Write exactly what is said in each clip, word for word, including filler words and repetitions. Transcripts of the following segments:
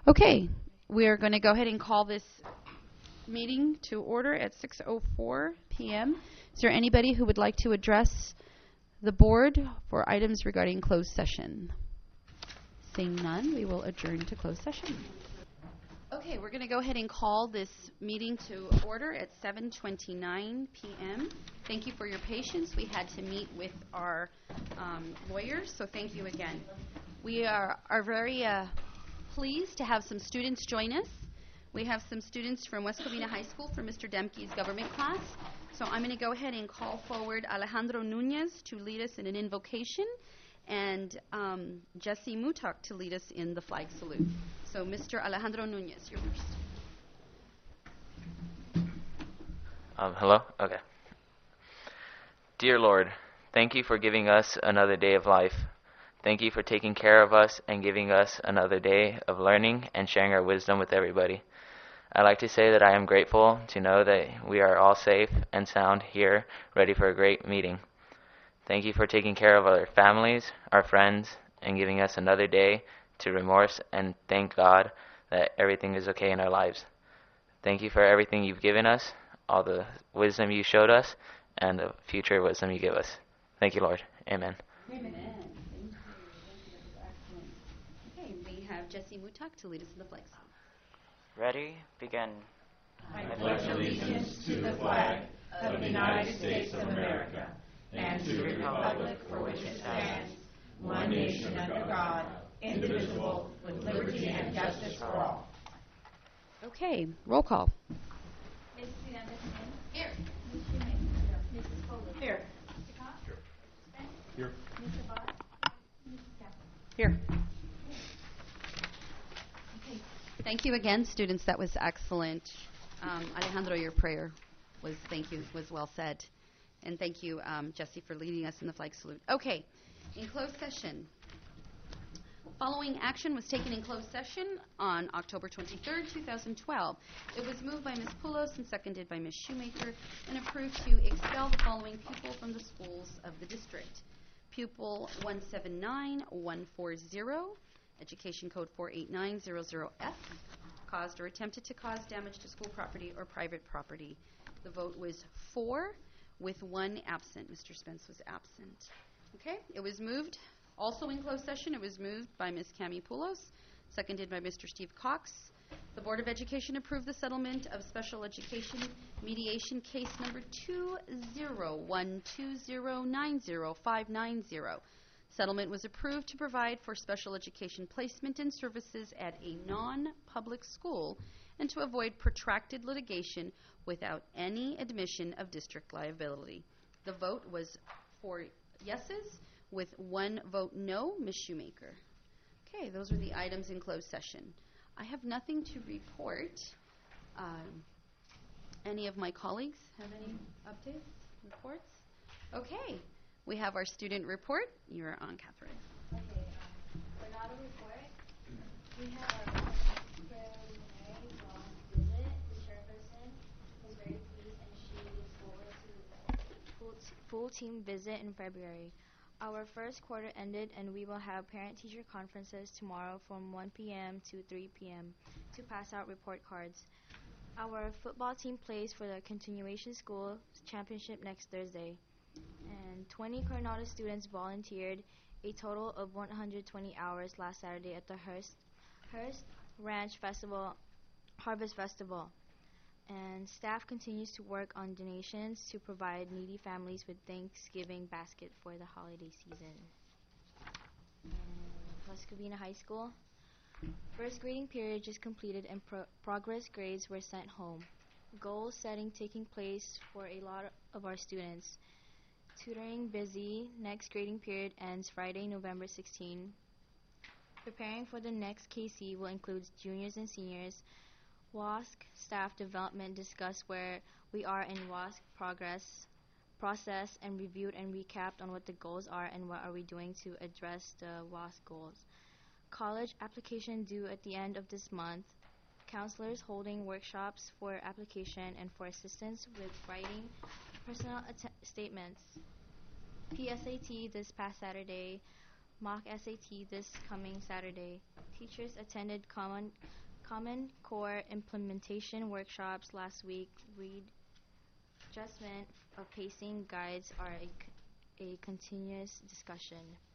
Okay, we are going to go ahead and call this meeting to order at six oh four p m Is there anybody who would like to address the board for items regarding closed session? Seeing none, we will adjourn to closed session. Okay, we're going to go ahead and call this meeting to order at seven twenty-nine p m Thank you for your patience. We had to meet with our um, lawyers, so thank you again. We are, are very uh, pleased to have some students join us. We have some students from West Covina High School for Mister Demke's government class. So I'm going to go ahead and call forward Alejandro Nunez to lead us in an invocation, and um, Jesse Mutak to lead us in the flag salute. So Mister Alejandro Nunez, you're first. Um, hello? Okay. Dear Lord, thank you for giving us another day of life. Thank you for taking care of us and giving us another day of learning and sharing our wisdom with everybody. I'd like to say that I am grateful to know that we are all safe and sound here, ready for a great meeting. Thank you for taking care of our families, our friends, and giving us another day to remorse and thank God that everything is okay in our lives. Thank you for everything you've given us, all the wisdom you showed us, and the future wisdom you give us. Thank you, Lord. Amen. Amen. Thank you. Thank you. That was excellent. Okay, we have Jesse Mutak to lead us in the flag salute. Ready? Begin. I pledge allegiance to the flag of the United States of America and to the republic for which it stands, one nation under God, indivisible, with liberty and justice for all. Okay, roll call. Missus Miranda Jimenez. Here. Miz Shoemaker. Missus Foley. Here. Mister Cox. Here. Spence. Here. Mister Bott. Missus Kaplan. Here. Okay. Thank you again, students. That was excellent. Um, Alejandro, your prayer was, thank you, was well said. And thank you, um, Jesse, for leading us in the flag salute. Okay, in closed session. Following action was taken in closed session on October twenty-third, two thousand twelve. It was moved by Miz Poulos and seconded by Miz Shoemaker and approved to expel the following pupil from the schools of the district. Pupil one seven nine one four zero, Education Code four eight nine zero zero F, caused or attempted to cause damage to school property or private property. The vote was four with one absent. Mister Spence was absent. Okay, it was moved. Also in closed session, it was moved by Miz Cami Poulos, seconded by Mister Steve Cox. The Board of Education approved the settlement of special education mediation case number two zero one two zero nine zero five nine zero. Settlement was approved to provide for special education placement and services at a non-public school and to avoid protracted litigation without any admission of district liability. The vote was four yeses with one vote no. Miz Shoemaker. Okay, those were the items in closed session. I have nothing to report. Um, any of my colleagues have any updates, reports? Okay, we have our student report. You're on, Catherine. Okay, um, for not a report, we have our preliminary long visit. The chairperson was very pleased and she looks forward to the full, t- full team visit in February. Our first quarter ended and we will have parent-teacher conferences tomorrow from one p m to three p m to pass out report cards. Our football team plays for the Continuation School Championship next Thursday. And twenty Coronado students volunteered a total of one hundred twenty hours last Saturday at the Hearst, Hearst Ranch Festival, Harvest Festival. And staff continues to work on donations to provide needy families with Thanksgiving basket for the holiday season. And West Covina High School. First grading period just completed and pro- progress grades were sent home. Goal setting taking place for a lot of our students. Tutoring busy. Next grading period ends Friday, November sixteenth. Preparing for the next K C will include juniors and seniors. W A S C staff development discussed where we are in W A S C progress, process, and reviewed and recapped on what the goals are and what are we doing to address the W A S C goals. College application due at the end of this month. Counselors holding workshops for application and for assistance with writing personal att- statements. P S A T this past Saturday. Mock S A T this coming Saturday. Teachers attended common Common Core implementation workshops last week. Readjustment of pacing guides are a, c- a continuous discussion.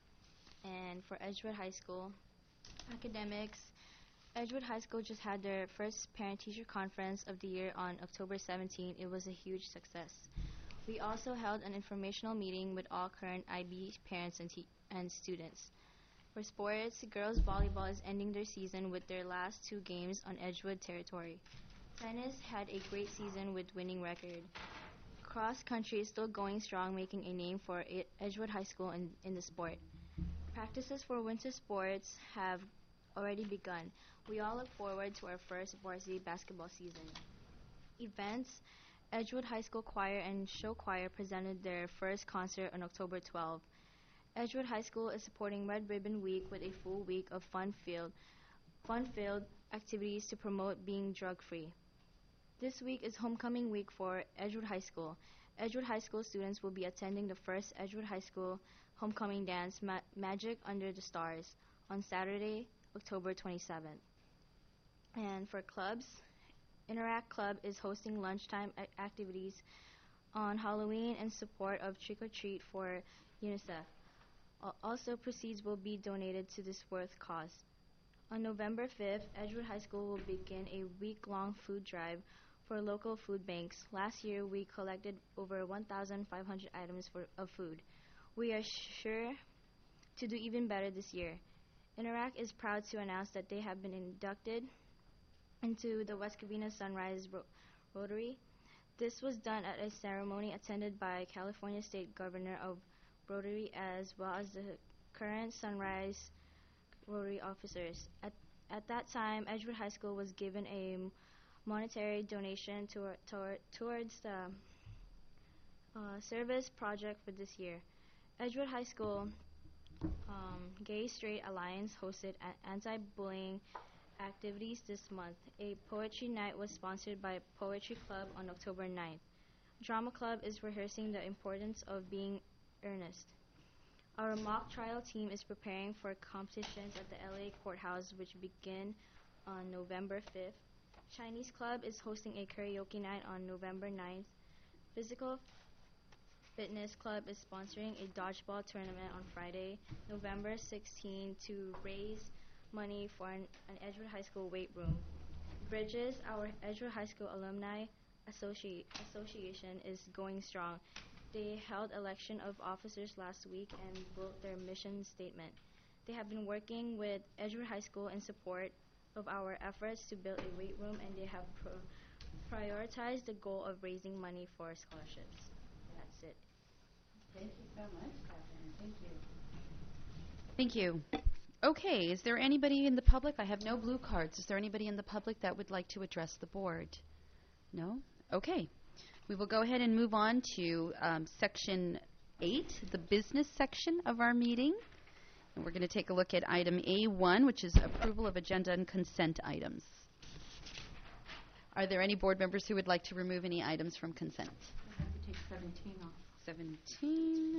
And for Edgewood High School, academics, Edgewood High School just had their first parent-teacher conference of the year on October seventeenth. It was a huge success. We also held an informational meeting with all current I B parents and, te- and students. For sports, girls volleyball is ending their season with their last two games on Edgewood territory. Tennis had a great season with winning record. Cross country is still going strong, making a name for I- Edgewood High School in, in the sport. Practices for winter sports have already begun. We all look forward to our first varsity basketball season. Events, Edgewood High School Choir and Show Choir presented their first concert on October twelfth. Edgewood High School is supporting Red Ribbon Week with a full week of fun-filled, fun-filled activities to promote being drug-free. This week is homecoming week for Edgewood High School. Edgewood High School students will be attending the first Edgewood High School homecoming dance, Ma- Magic Under the Stars, on Saturday, October twenty-seventh. And for clubs, Interact Club is hosting lunchtime a- activities on Halloween in support of Trick or Treat for UNICEF. Al- Also, proceeds will be donated to this worth cause. On November fifth, Edgewood High School will begin a week-long food drive for local food banks. Last year, we collected over one thousand five hundred items for, of food. We are sure to do even better this year. Interact is proud to announce that they have been inducted into the West Covina Sunrise Ro- Rotary. This was done at a ceremony attended by California State Governor of Rotary as well as the current Sunrise Rotary officers. At, at that time, Edgewood High School was given a m- monetary donation tor- tor- towards the uh, service project for this year. Edgewood High School um, Gay Straight Alliance hosted a- anti-bullying activities this month. A poetry night was sponsored by Poetry Club on October ninth. Drama Club is rehearsing the importance of being earnest. Our mock trial team is preparing for competitions at the L A courthouse, which begin on November fifth. Chinese Club is hosting a karaoke night on November ninth. Physical Fitness Club is sponsoring a dodgeball tournament on Friday, November sixteenth, to raise money for an, an Edgewood High School weight room. Bridges, our Edgewood High School Alumni Associ- Association, is going strong. They held election of officers last week and wrote their mission statement. They have been working with Edgewood High School in support of our efforts to build a weight room, and they have pro- prioritized the goal of raising money for scholarships. That's it. Thank you so much, Catherine. Thank you. Thank you. Okay, is there anybody in the public? I have no blue cards. Is there anybody in the public that would like to address the board? No? Okay. We will go ahead and move on to um, section eight, the business section of our meeting. And we're going to take a look at item A one, which is approval of agenda and consent items. Are there any board members who would like to remove any items from consent? I have to take seventeen off. seventeen.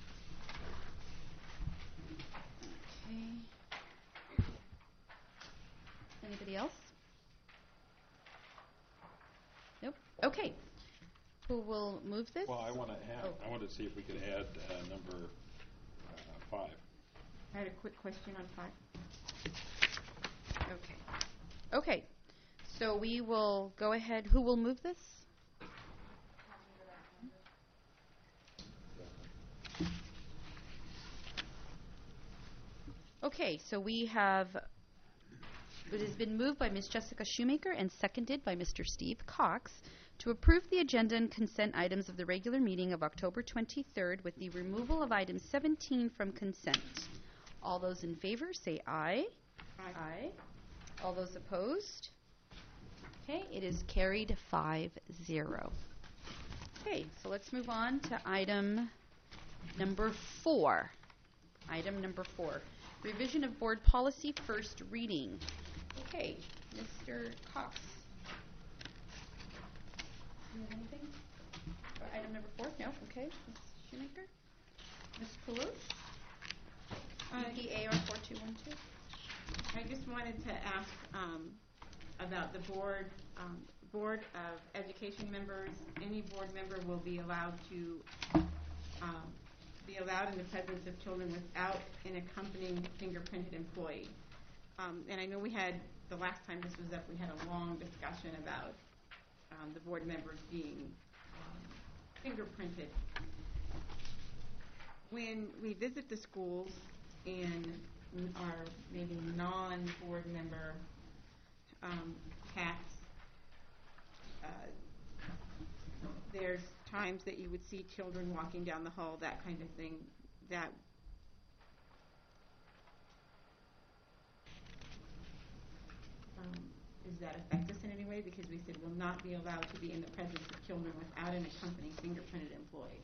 Okay. Anybody else? Nope. Okay. Who will move this? Well, I want to have, Oh. I want to see if we could add uh, number uh, five. I had a quick question on five. Okay. Okay. So we will go ahead. Who will move this? Okay, so we have, it has been moved by Miz Jessica Shoemaker and seconded by Mister Steve Cox to approve the agenda and consent items of the regular meeting of October twenty-third with the removal of item seventeen from consent. All those in favor say aye. Aye. Aye. All those opposed? Okay, it is carried five zero. Okay, so let's move on to item number four. Item number four. Revision of board policy, first reading. Okay, Mister Cox. Do you have anything for item number four? No? Okay. Miz Shoemaker? Miz Palouse? Uh, E P A R four two one two. I just wanted to ask um, about the board, um, Board of Education members. Any board member will be allowed to um, be allowed in the presence of children without an accompanying fingerprinted employee. Um, and I know we had, the last time this was up, we had a long discussion about um, the board members being um, fingerprinted. When we visit the schools and our maybe non-board member um, hats, uh, there's times that you would see children walking down the hall, that kind of thing, that um, does that affect us in any way? Because we said will not be allowed to be in the presence of children without an accompanying fingerprinted employee.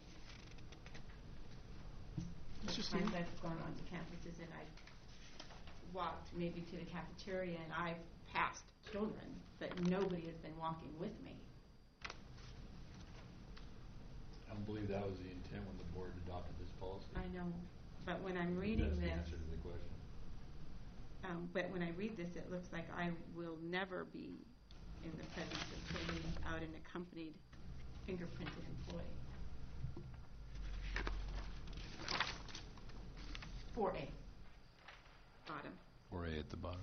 Sometimes I've gone onto campuses and I've walked maybe to the cafeteria and I've passed children, but nobody has been walking with me. I don't believe that was the intent when the board adopted this policy. I know, but when I'm reading That's the this, answer to the question. um, but when I read this, it looks like I will never be in the presence of children without an accompanied fingerprinted employee. four A, bottom. four A at the bottom.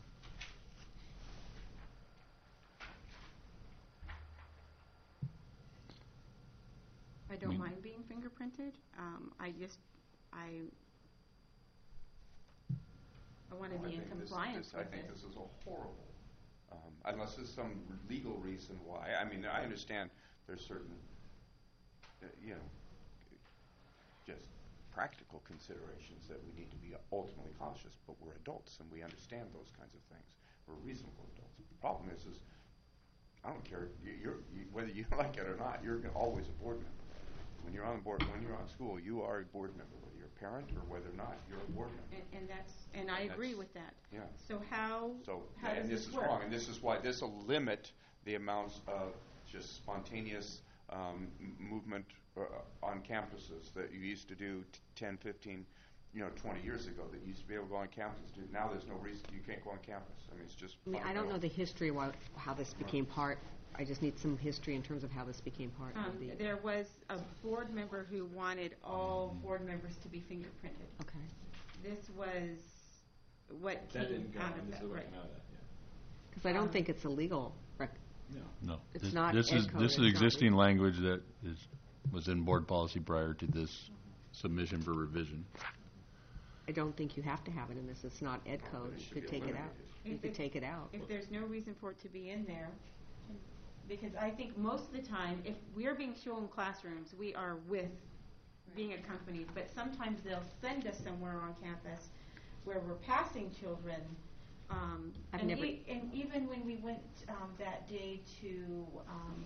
I don't mean- mind being fingerprinted. Um, I just, I, I want to Well, I be in think this- compliance this- I with think this. this is a horrible, um, unless there's some legal reason why. I mean, I understand there's certain, uh, you know, just practical considerations that we need to be ultimately cautious, but we're adults and we understand those kinds of things. We're reasonable adults. The problem is, is I don't care you- you're, you, whether you like it or not, you're always a board member. When you're on the board, when you're on school, you are a board member, whether you're a parent or whether or not you're a board member. And, and that's, and I agree That's- with that. Yeah. So how, So, how does and this this is work? wrong, and this is why this will limit the amounts of just spontaneous um, m- movement uh, on campuses that you used to do t- ten, fifteen, you know, twenty years ago. That you used to be able to go on campus. Dude, now there's no reason you can't go on campus. I mean, it's just. I mean, I don't know the history of why, how this became part. I just need some history in terms of how this became part Um, of the. there was a board member who wanted all board members to be fingerprinted. Okay. This was what That came didn't go out on. of This that, is what right? came out of that, yeah. Because I don't Um, think it's illegal. Rec- No. No. It's This- not This ed is, code, this it's is not existing legal. language that is, was in board policy prior to this submission for revision. I don't think you have to have it in this. It's not ed code. it You should could be take it out. eliminated. You If could it- take it out. If there's no reason for it to be in there, because I think most of the time, if we're being shown classrooms, we are with being accompanied, but sometimes they'll send us somewhere on campus where we're passing children. Um, I've and, never- e- and even when we went um, that day to um,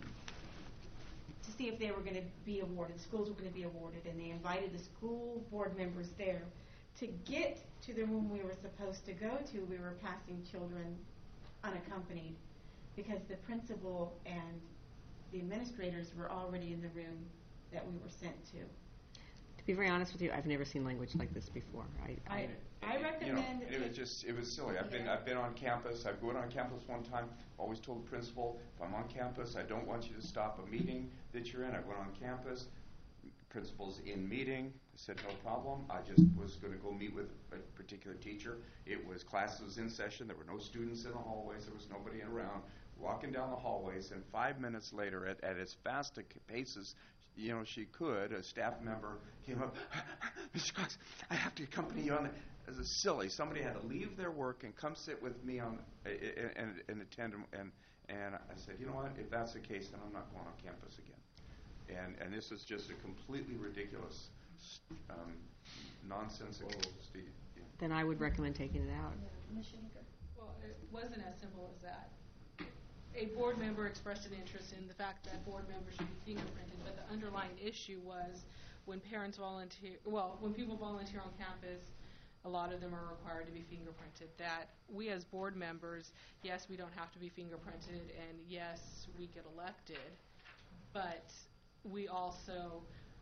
to see if they were going to be awarded, schools were going to be awarded, and they invited the school board members there. To get to the room we were supposed to go to, we were passing children unaccompanied because the principal and the administrators were already in the room that we were sent to. To be very honest with you, I've never seen language like this before. I, I, I You know, recommend it was just, it was silly. I've been, I've been on campus, I've gone on campus one time, always told the principal, if I'm on campus, I don't want you to stop a meeting that you're in. I went on campus, principal's in meeting, I said, no problem. I just was gonna go meet with a particular teacher. It was, class was in session, there were no students in the hallways, there was nobody around. Walking down the hallways, and five minutes later, at, at as fast a c- pace as, you know, she could, a staff member came up, Mister Cox, I have to accompany you on the, as a silly. Somebody had to leave their work and come sit with me on, uh, and, and attend, and, and I said, you know what, if that's the case, then I'm not going on campus again. And, and this is just a completely ridiculous, um, nonsensical, Steve. Yeah. then I would recommend taking it out. Well, it wasn't as simple as that. A board member expressed an interest in the fact that board members should be fingerprinted, but the underlying issue was when parents volunteer, well, when people volunteer on campus, a lot of them are required to be fingerprinted. That we as board members, yes, we don't have to be fingerprinted, and yes, we get elected, but we also,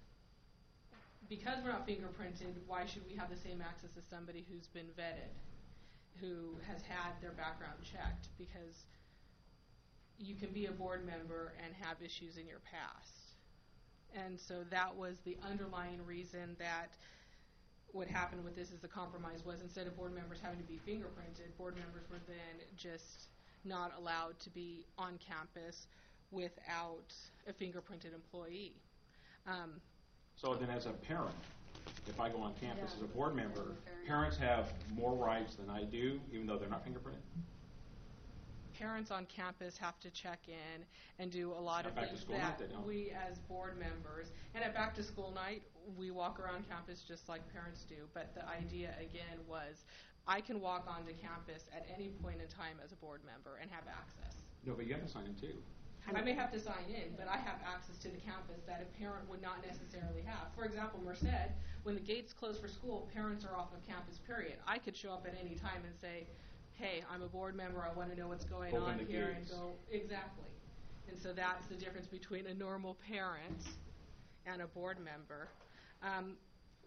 because we're not fingerprinted, why should we have the same access as somebody who's been vetted, who has had their background checked? Because you can be a board member and have issues in your past. And so that was the underlying reason that what happened with this is the compromise was instead of board members having to be fingerprinted, board members were then just not allowed to be on campus without a fingerprinted employee. Um, So then as a parent, if I go on campus as a board member, parents have more rights than I do, even though they're not fingerprinted? Parents on campus have to check in and do a lot At of back to things school that night, they don't. we as board members, and at back to school night, we walk around campus just like parents do. But the idea again was I can walk onto campus at any point in time as a board member and have access. No, but you have to sign in too. I may have to sign in, but I have access to the campus that a parent would not necessarily have. For example, Merced, when the gates close for school, parents are off of campus, period. I could show up at any time and say, hey, I'm a board member, I want to know what's going Open on the here, and gates. go, exactly. And so that's the difference between a normal parent and a board member. Um,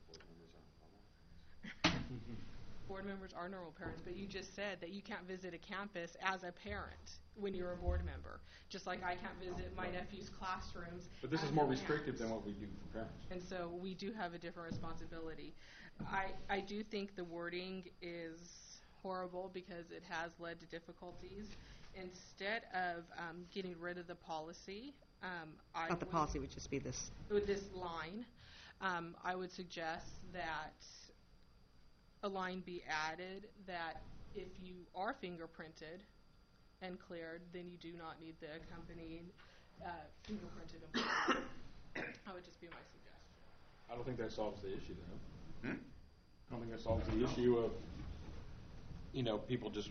board members are normal parents, but you just said that you can't visit a campus as a parent when you're a board member, just like I can't visit my nephew's classrooms. But this as is more a restrictive parent. than what we do for parents. And so we do have a different responsibility. I, I do think the wording is horrible because it has led to difficulties. Instead of um, getting rid of the policy, um, I Not the would- policy, would just be this. with this line, um, I would suggest that a line be added that if you are fingerprinted and cleared, then you do not need the accompanying uh, fingerprinted employee. That would just be my suggestion. I don't think that solves the issue, though. Hmm? I don't think that solves the issue of, you know, people just,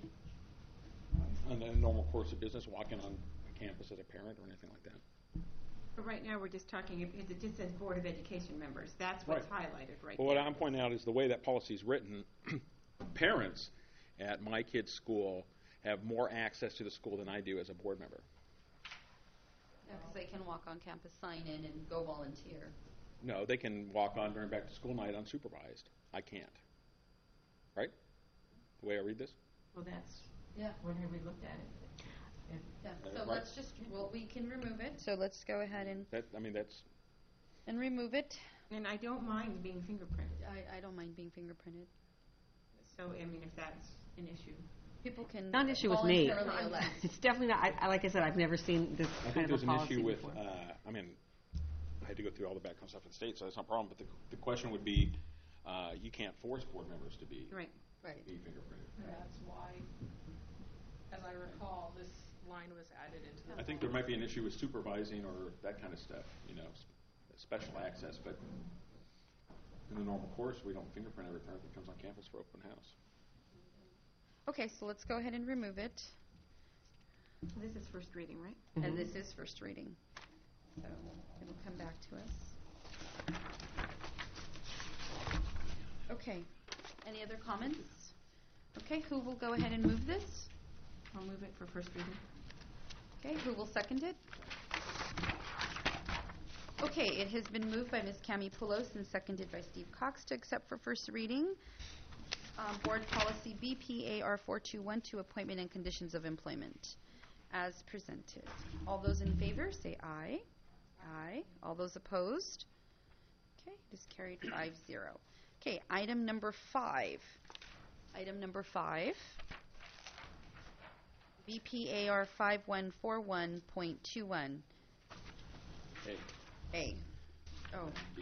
in the normal course of business, walking on campus as a parent or anything like that. But right now, we're just talking, because it just says Board of Education members. That's what's Right. highlighted right Well, what there. I'm pointing out is the way that policy is written, parents at my kid's school have more access to the school than I do as a board member. Because they can walk on campus, sign in, and go volunteer. No, they can walk on during back-to-school night unsupervised. I can't. Right? The way I read this? Well, that's, Yeah. whenever we looked at it. If- Yeah. Uh, So right. let's just, well, we can remove it. So let's go ahead and, That, I mean, that's, and remove it. And I don't mind being fingerprinted. I, I don't mind being fingerprinted. So, I mean, if that's an issue. People can Not an issue with me. voluntarily elect. It's definitely not, I, I- like I said, I've never seen this I think kind of there's a an policy issue with, before. uh, I mean, I had to go through all the background stuff in the state, so that's not a problem, but the, the question would be, uh, you can't force board members to be, Right. Right. be fingerprinted. And that's why, as I recall, this line was added into the I think there might be an issue with supervising or that kind of stuff, you know, s- special access, but in the normal course, we don't fingerprint every parent that comes on campus for open house. Okay, so let's go ahead and remove it. This is first reading, right? Mhm. And this is first reading. So it'll come back to us. Okay. Any other comments? Okay, who will go ahead and move this? I'll move it for first reading. Okay, who will second it? Okay, it has been moved by Miz Cami Poulos and seconded by Steve Cox to accept for first reading. Um, Board Policy B P A R four two one two, Appointment and Conditions of Employment, as presented. All those in favor, say aye. Aye. All those opposed? Okay, it is carried five zero. Okay, item number five. Item number five. B P A R five one four one point two one. Hey, A. Oh, B,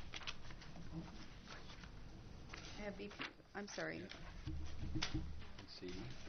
I have B P, I'm sorry. and C,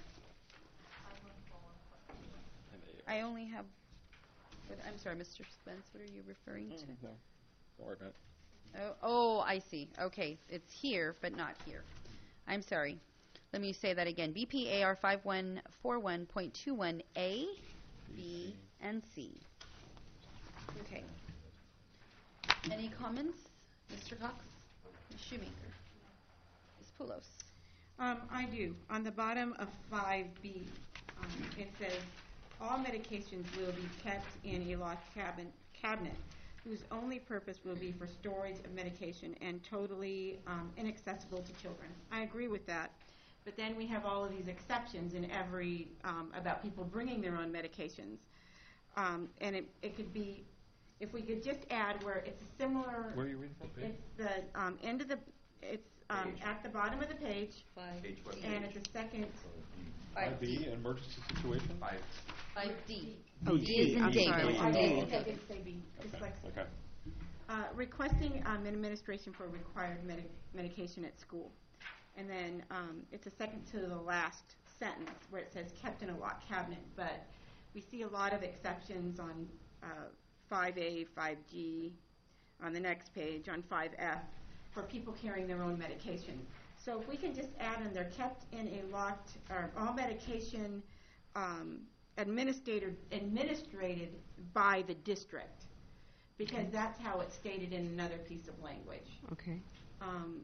and A. I only have, what, I'm sorry, Mister Spence, what are you referring to? No, don't worry about it. Oh, oh, I see. Okay, it's here, but not here. I'm sorry. Let me say that again. B P A R five one four one point two one A, B, and C. Okay. Any comments? Mister Cox? Miz Shoemaker? Miz Poulos? Um, I do. On the bottom of five B, um, it says, all medications will be kept in a locked cabinet, cabinet whose only purpose will be for storage of medication and totally um, inaccessible to children. I agree with that. But then we have all of these exceptions in every, um, about people bringing their own medications. Um, and it, it could be, if we could just add where it's a similar. Where are you reading from? Page? It's the um, end of the, it's um, at the bottom of the page. Five. Page what And page? it's the second. Five B, D. emergency situation? Five. Five D. Oh, D D. is in I'm David. sorry, I D. didn't I didn't say B. Okay. Dyslexic. Okay. Uh, requesting um, administration for required medi- medication at school. And then um, it's a second to the last sentence where it says kept in a locked cabinet. But we see a lot of exceptions on uh, five A, five G, on the next page, on five F, for people carrying their own medication. So if we can just add in, they're kept in a locked, or all medication um, administrated, administrated by the district, because that's how it's stated in another piece of language. Okay. Um,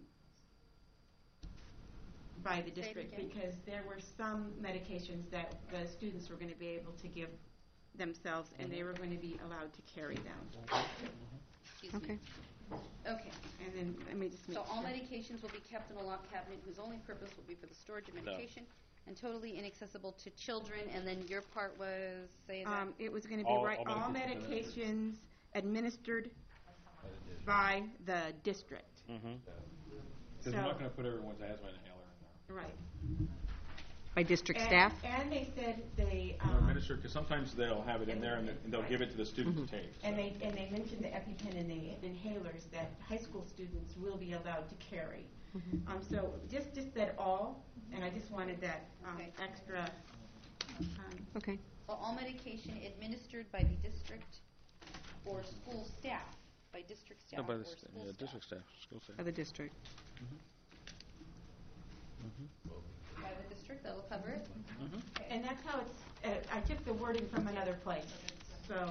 by the Say it district, again. because there were some medications that the students were going to be able to give themselves, and they were going to be allowed to carry them. Excuse me. Okay. Okay. And then let me just make So all sure. medications will be kept in a locked cabinet whose only purpose will be for the storage of medication and totally inaccessible to children. And then your part was, say that? Um, it was going to be All- right, all all medications medications administered by the district. Mm-hmm. So- Because we're not going to put everyone's asthma inhaler in there. Right. By district And- staff? And they said they, No, um, administer, because sometimes they'll have it in there and, and they'll give it to the student to take. and they, and they mentioned the EpiPen and the inhalers that high school students will be allowed to carry. Mhm. Um, so just, just that all, and I just wanted that, um, Okay. extra, um, Okay. So all medication administered by the district or school staff, by district staff or school staff. staff, school staff. By the district. By the district, that'll cover it? and that's how it's, uh, I took the wording from another place, so.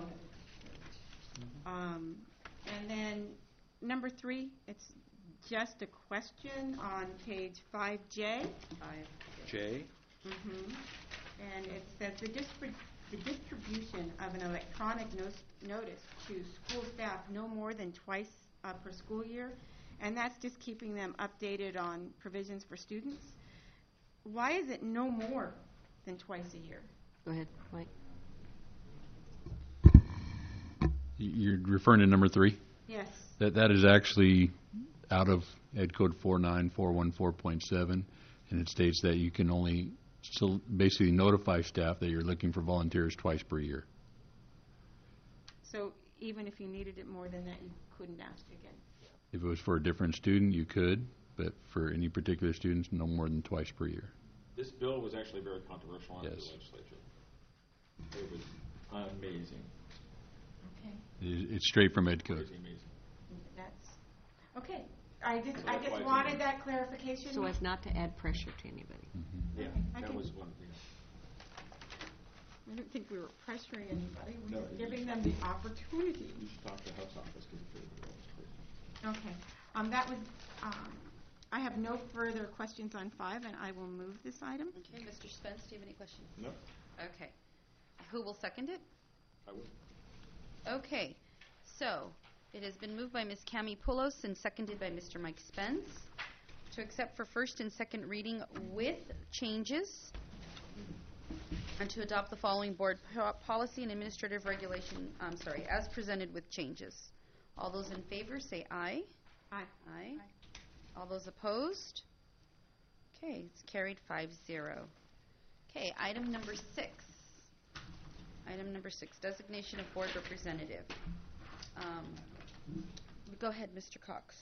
Um, and then number three, it's just a question on page five J. Five. J? Mm-hmm. And it says the, distrib- the distribution of an electronic no- notice to school staff no more than twice uh, per school year, and that's just keeping them updated on provisions for students. Why is it no more than twice a year? Go ahead, Mike. Y- You're referring to number three? Yes. That That is actually out of Ed Code four nine four one four point seven, and it states that you can only so basically notify staff that you're looking for volunteers twice per year. So even if you needed it more than that, you couldn't ask again. If it was for a different student, you could, but for any particular students, no more than twice per year. This bill was actually very controversial in the Yes. legislature. It was amazing, Okay. It- It's straight from Ed Code. crazy amazing. That's okay. I just So I that's why just it's wanted in- that clarification. So as not to add pressure to anybody. Yeah, I that can- was one thing. I don't think we were pressuring anybody. We No, were you giving just- them the opportunity. You should talk to the House office because it was crazy. Okay. Um, that was. Um, I have no further questions on five, and I will move this item. Okay, Mister Spence, do you have any questions? No, Okay. Who will second it? I would. Okay, so it has been moved by Miz Cami Poulos and seconded by Mister Mike Spence to accept for first and second reading with changes and to adopt the following board po- policy and administrative regulation, I'm sorry, as presented with changes. All those in favor say aye. Aye. Aye. All those opposed? Okay, it's carried five zero. Okay, item number six. Item number six, designation of board representative. Um, Go ahead, Mister Cox.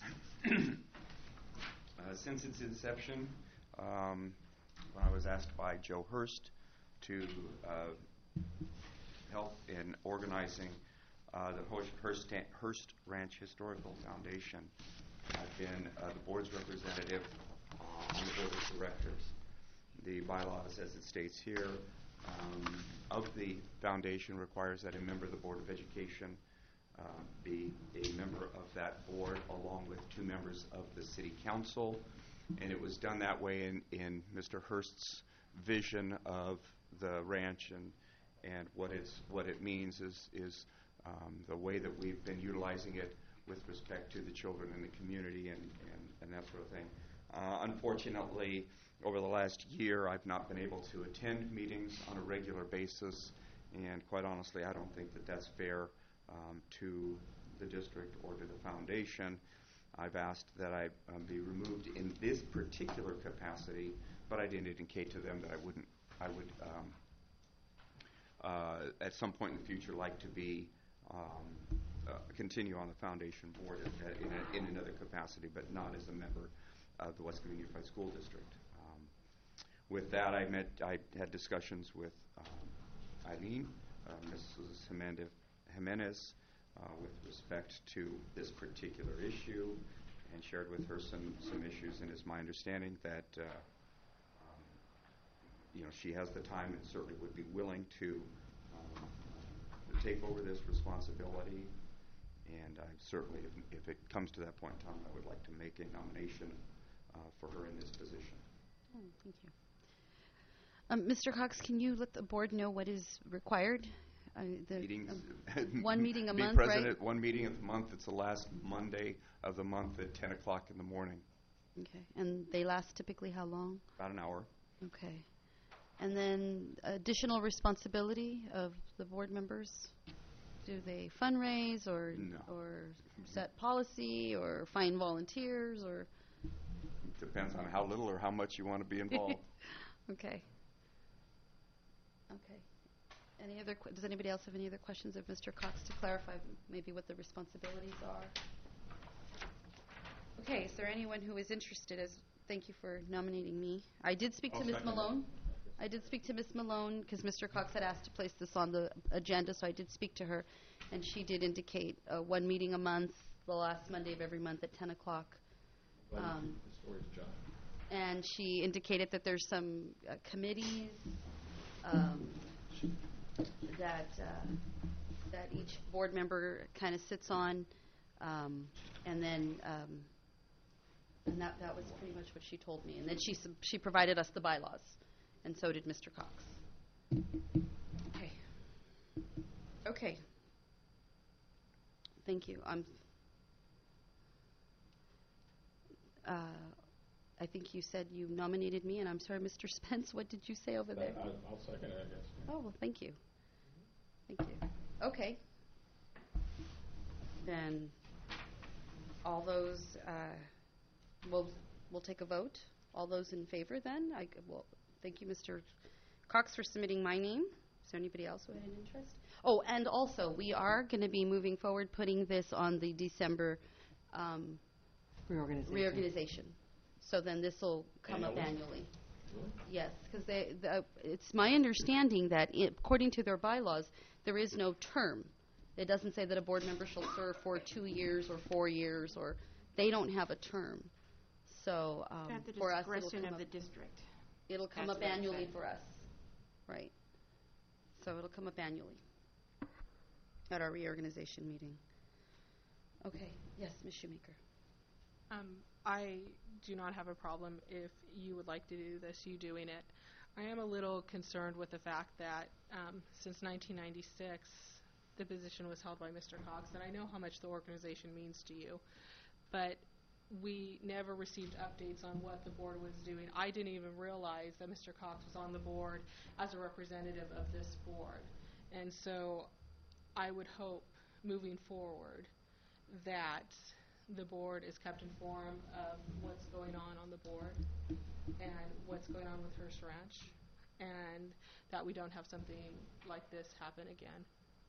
Uh, Since its inception, um, when I was asked by Joe Hurst to uh, help in organizing uh, the Hos- Hearst, Hearst Ranch Historical Foundation, I've been uh, the board's representative uh, on the board of directors. The bylaws, as it states here, um, of the foundation requires that a member of the Board of Education uh, be a member of that board along with two members of the City Council. And it was done that way in, in Mister Hurst's vision of the ranch, and and what it's what it means is is um, the way that we've been utilizing it with respect to the children in the community and, and, and that sort of thing. Uh, unfortunately, over the last year, I've not been able to attend meetings on a regular basis, and quite honestly, I don't think that that's fair um, to the district or to the foundation. I've asked that I um, be removed in this particular capacity, but I did indicate to them that I wouldn't, I would, um, uh, at some point in the future, like to be um, uh, continue on the foundation board in, a, in another capacity, but not as a member of the West Covina Unified School District. Um, with that, I met, I had discussions with um, Eileen, uh, Missus Jimenez, Jimenez uh, with respect to this particular issue, and shared with her some, some issues, and it's my understanding that uh, um, you know, she has the time and certainly would be willing to, um, to take over this responsibility. And I certainly, if, if it comes to that point in time, I would like to make a nomination uh, for her in this position. Oh, thank you. Um, Mister Cox, can you let the board know what is required? Uh, the, Meetings, um, one meeting a be month, president, right? One meeting of the month. It's the last Monday of the month at ten o'clock in the morning. Okay. And they last typically how long? About an hour. Okay. And then additional responsibility of the board members? Do they fundraise or No. or set policy or find volunteers or? Depends on how little or how much you want to be involved. Okay. Okay. Any other? Qu- does anybody else have any other questions of Mister Cox to clarify maybe what the responsibilities are? Okay. Is there anyone who is interested? As thank you for nominating me. I did speak to I'll Miz second Malone. I did speak to Miz Malone because Mister Cox had asked to place this on the agenda, so I did speak to her, and she did indicate uh, one meeting a month, the last Monday of every month at ten o'clock. Um, and she indicated that there's some uh, committees um, that uh, that each board member kind of sits on, um, and then um, and that that was pretty much what she told me. And then she sub- she provided us the bylaws. And so did Mister Cox. Okay. Okay. Thank you. I'm. Uh, I think you said you nominated me, and I'm sorry, Mister Spence. What did you say over there? I'll, I'll second it, I guess. Oh, well, thank you. Thank you. Okay. Then all those. Uh, we'll we'll take a vote. All those in favor, then. I will. Thank you, Mister Cox, for submitting my name. Is there anybody else who had an interest? Oh, and also, we are going to be moving forward, putting this on the December um, Reorganization. reorganization. So then this will come up annually. Yes, because they, the, it's my understanding that I according to their bylaws, there is no term. It doesn't say that a board member shall serve for two years or four years, or they don't have a term. So um, At the for us, it'll discretion come of up. the district. It'll come That's up what it annually said. for us, right? So it'll come up annually at our reorganization meeting. Okay, yes, Miz Shoemaker. Um, I do not have a problem if you would like to do this, you doing it. I am a little concerned with the fact that um, since nineteen ninety-six, the position was held by Mister Cox, and I know how much the organization means to you, but we never received updates on what the board was doing. I didn't even realize that Mister Cox was on the board as a representative of this board. And so I would hope, moving forward, that the board is kept informed of what's going on on the board and what's going on with Hearst Ranch, and that we don't have something like this happen again.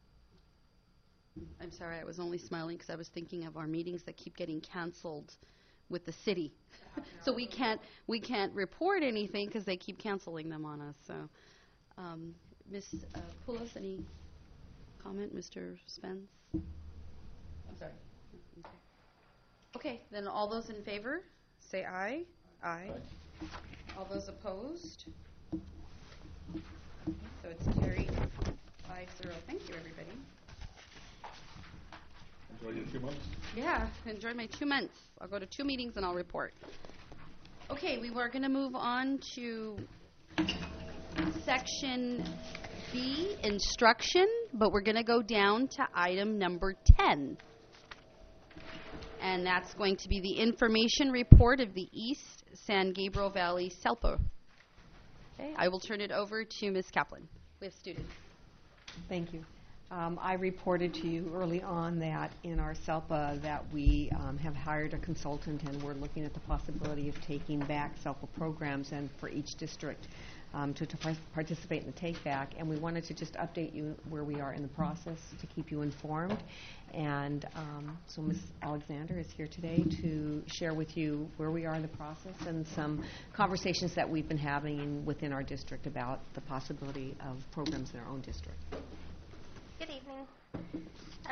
I'm sorry, I was only smiling because I was thinking of our meetings that keep getting canceled with the city. So we can't we can't report anything because they keep canceling them on us. So, um, Miz Uh, Poulos, any comment, Mister Spence? I'm sorry. Okay, then all those in favor, say aye. Aye. All those opposed? So it's carried five zero. Thank you, everybody. Enjoy your two months. Yeah, enjoy my two months. I'll go to two meetings and I'll report. Okay, we were going to move on to section B, instruction, but we're going to go down to item number ten. And that's going to be the information report of the East San Gabriel Valley SELPA. Okay, I will turn it over to Miz Kaplan. We have students. Thank you. Um, I reported to you early on that in our SELPA that we um, have hired a consultant and we're looking at the possibility of taking back SELPA programs and for each district um, to, to par- participate in the take back. And we wanted to just update you where we are in the process to keep you informed. And um, so Miz Alexander is here today to share with you where we are in the process and some conversations that we've been having within our district about the possibility of programs in our own district. Good evening.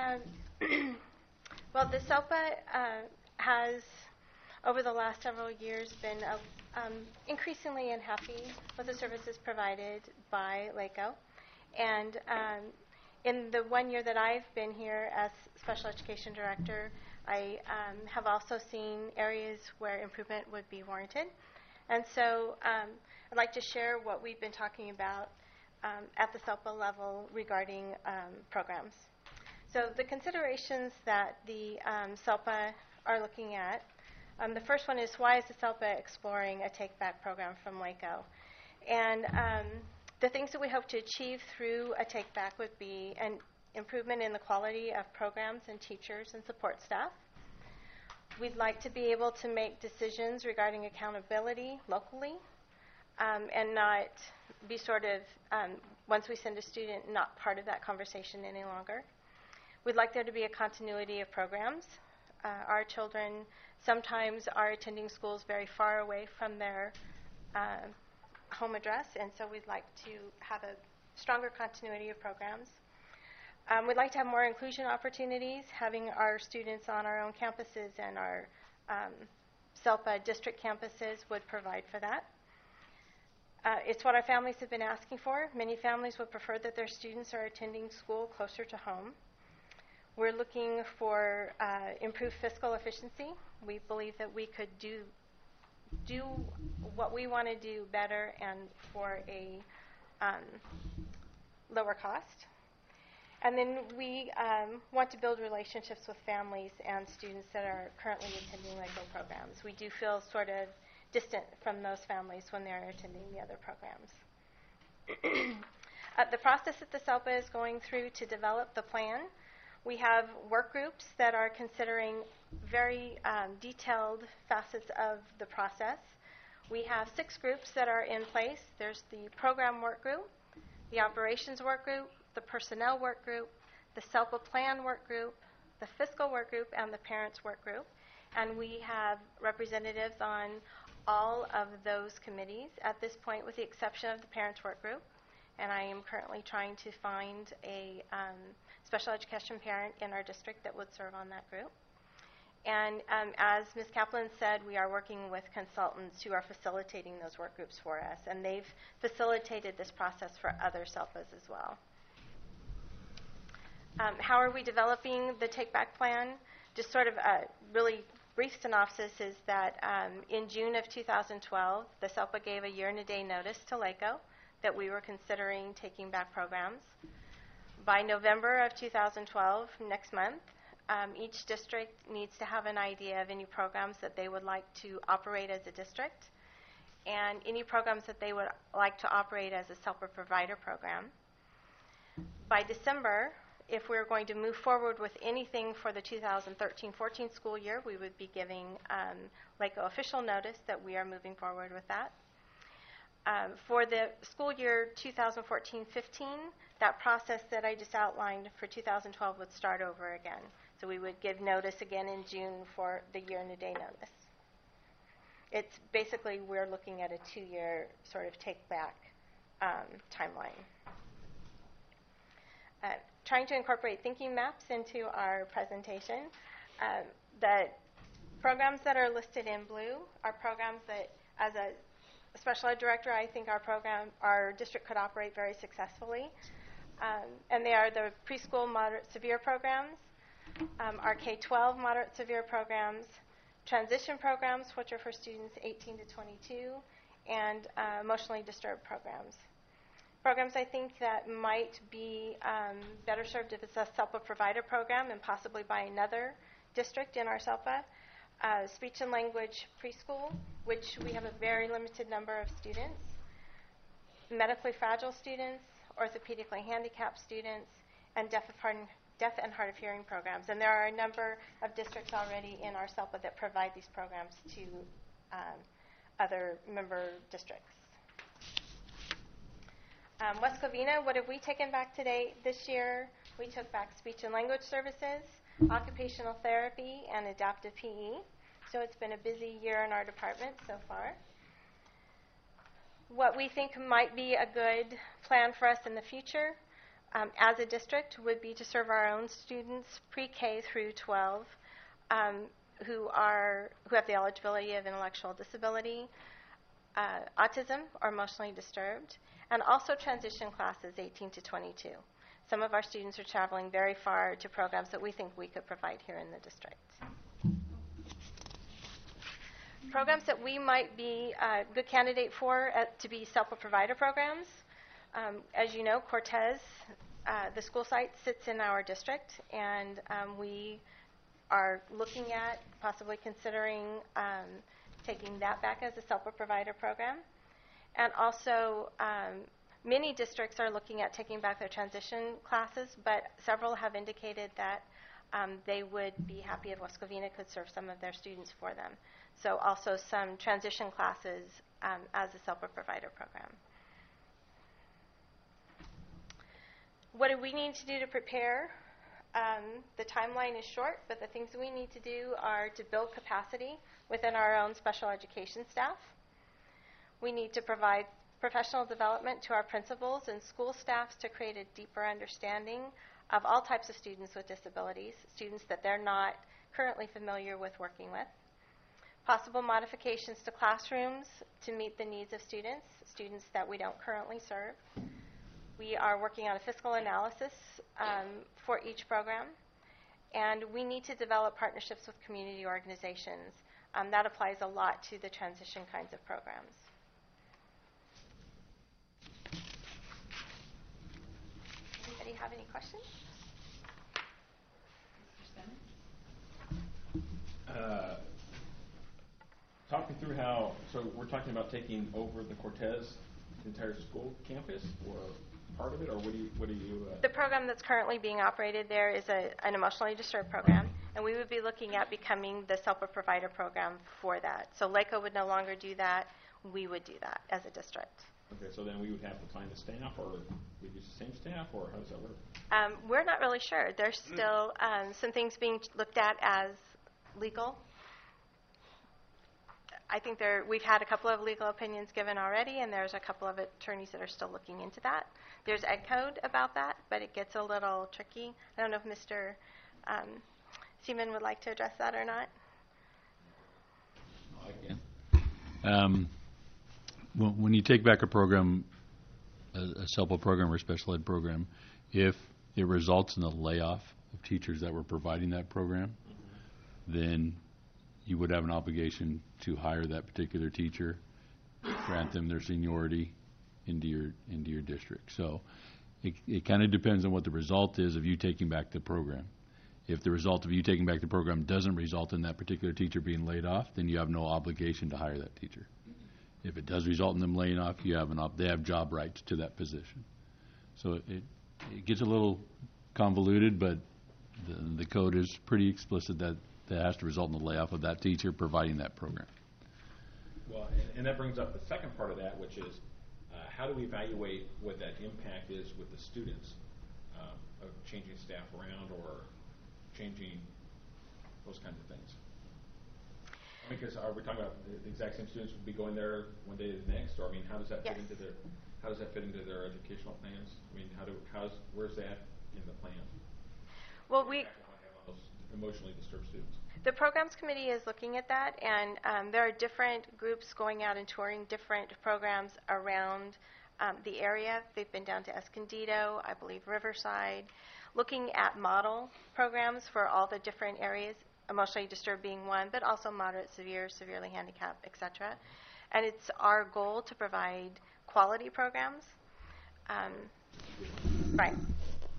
Um, well, the SELPA uh, has, over the last several years, been uh, um, increasingly unhappy with the services provided by LACO. And um, in the one year that I've been here as Special Education Director, I um, have also seen areas where improvement would be warranted. And so um, I'd like to share what we've been talking about Um, at the SELPA level regarding um, programs. So the considerations that the um, SELPA are looking at, um, the first one is, why is the SELPA exploring a take-back program from LACO? And um, the things that we hope to achieve through a take-back would be an improvement in the quality of programs and teachers and support staff. We'd like to be able to make decisions regarding accountability locally, Um, and not be sort of, um, once we send a student, not part of that conversation any longer. We'd like there to be a continuity of programs. Uh, our children sometimes are attending schools very far away from their uh, home address, and so we'd like to have a stronger continuity of programs. Um, we'd like to have more inclusion opportunities, having our students on our own campuses and our um, SELPA district campuses would provide for that. Uh, it's what our families have been asking for. Many families would prefer that their students are attending school closer to home. We're looking for uh, improved fiscal efficiency. We believe that we could do do what we want to do better and for a um, lower cost. And then we um, want to build relationships with families and students that are currently attending LACO programs. We do feel sort of distant from those families when they're attending the other programs. uh, the process that the SELPA is going through to develop the plan, we have work groups that are considering very um, detailed facets of the process. We have six groups that are in place. There's the program work group, the operations work group, the personnel work group, the SELPA plan work group, the fiscal work group, and the parents work group. And we have representatives on all of those committees at this point, with the exception of the parents work group. And I am currently trying to find a um, special education parent in our district that would serve on that group. And um, as Miz Kaplan said, we are working with consultants who are facilitating those work groups for us, and they've facilitated this process for other SELPAs as well. Um, how are we developing the take-back plan? Just sort of a really brief synopsis is that um, in June of two thousand twelve, the SELPA gave a year-and-a-day notice to LACO that we were considering taking back programs. By November of two thousand twelve, next month, um, each district needs to have an idea of any programs that they would like to operate as a district and any programs that they would like to operate as a SELPA provider program. By December, if we're going to move forward with anything for the two thousand thirteen fourteen school year, we would be giving um, LACO official notice that we are moving forward with that. Um, for the school year two thousand fourteen fifteen, that process that I just outlined for two thousand twelve would start over again. So we would give notice again in June for the year-and-a-day notice. It's basically, we're looking at a two-year sort of take-back um, timeline. Uh, trying to incorporate thinking maps into our presentation. Um, the programs that are listed in blue are programs that, as a special ed director, I think our program, our district could operate very successfully. Um, and they are the preschool moderate severe programs, um, our K twelve moderate severe programs, transition programs, which are for students eighteen to twenty-two, and uh, emotionally disturbed programs. Programs I think that might be um, better served if it's a SELPA provider program and possibly by another district in our SELPA uh, speech and language preschool, which we have a very limited number of students, medically fragile students, orthopedically handicapped students, and deaf and hard, deaf and hard of hearing programs. And there are a number of districts already in our SELPA that provide these programs to um, other member districts. Um, West Covina, what have we taken back today this year? We took back speech and language services, occupational therapy, and adaptive P E. So it's been a busy year in our department so far. What we think might be a good plan for us in the future um, as a district would be to serve our own students pre-K through twelve um, who are who have the eligibility of intellectual disability, uh, autism, or emotionally disturbed, and also transition classes eighteen to twenty-two. Some of our students are traveling very far to programs that we think we could provide here in the district. Programs that we might be a good candidate for uh, to be SELPA provider programs. Um, as you know, Cortez, uh, the school site, sits in our district, and um, we are looking at possibly considering um, taking that back as a SELPA provider program. And also, um, many districts are looking at taking back their transition classes, but several have indicated that um, they would be happy if West Covina could serve some of their students for them. So also some transition classes um, as a SELPA provider program. What do we need to do to prepare? Um, the timeline is short, but the things we need to do are to build capacity within our own special education staff. We need to provide professional development to our principals and school staffs to create a deeper understanding of all types of students with disabilities, students that they're not currently familiar with working with. Possible modifications to classrooms to meet the needs of students, students that we don't currently serve. We are working on a fiscal analysis um, for each program, and we need to develop partnerships with community organizations. Um, that applies a lot to the transition kinds of programs. Anybody have any questions? Uh, talk me through how, so we're talking about taking over the Cortez entire school campus, or part of it, or what do you, what do you uh... The program that's currently being operated there is a, an emotionally disturbed program, and we would be looking at becoming the SELPA provider program for that. So LACO would no longer do that. We would do that as a district. Okay, so then we would have to find the staff, or we use the same staff, or how does that work? Um, we're not really sure. There's still um, some things being looked at as legal. I think there we've had a couple of legal opinions given already, and there's a couple of attorneys that are still looking into that. There's Ed Code about that, but it gets a little tricky. I don't know if Mister Um, Seaman would like to address that or not. I can. Um, when, when you take back a program, a, a SELPA program or a special ed program, if it results in the layoff of teachers that were providing that program, then you would have an obligation to hire that particular teacher, grant them their seniority into your into your district. So it, it kind of depends on what the result is of you taking back the program. If the result of you taking back the program doesn't result in that particular teacher being laid off, then you have no obligation to hire that teacher. If it does result in them laying off, you have an op- they have job rights to that position. So it, it gets a little convoluted, but the, the code is pretty explicit that that has to result in the layoff of that teacher providing that program. Well, and, and that brings up the second part of that, which is uh, how do we evaluate what that impact is with the students um, of changing staff around or changing those kinds of things? Because are we talking about the, the exact same students would be going there one day to the next, or I mean, how does that yes. fit into their how does that fit into their educational plans? I mean, how do how's where's that in the plan? Well, we. Emotionally disturbed students. The programs committee is looking at that, and um, there are different groups going out and touring different programs around um, the area. They've been down to Escondido, I believe Riverside, looking at model programs for all the different areas, emotionally disturbed being one, but also moderate, severe, severely handicapped, et cetera. And it's our goal to provide quality programs. Um, right.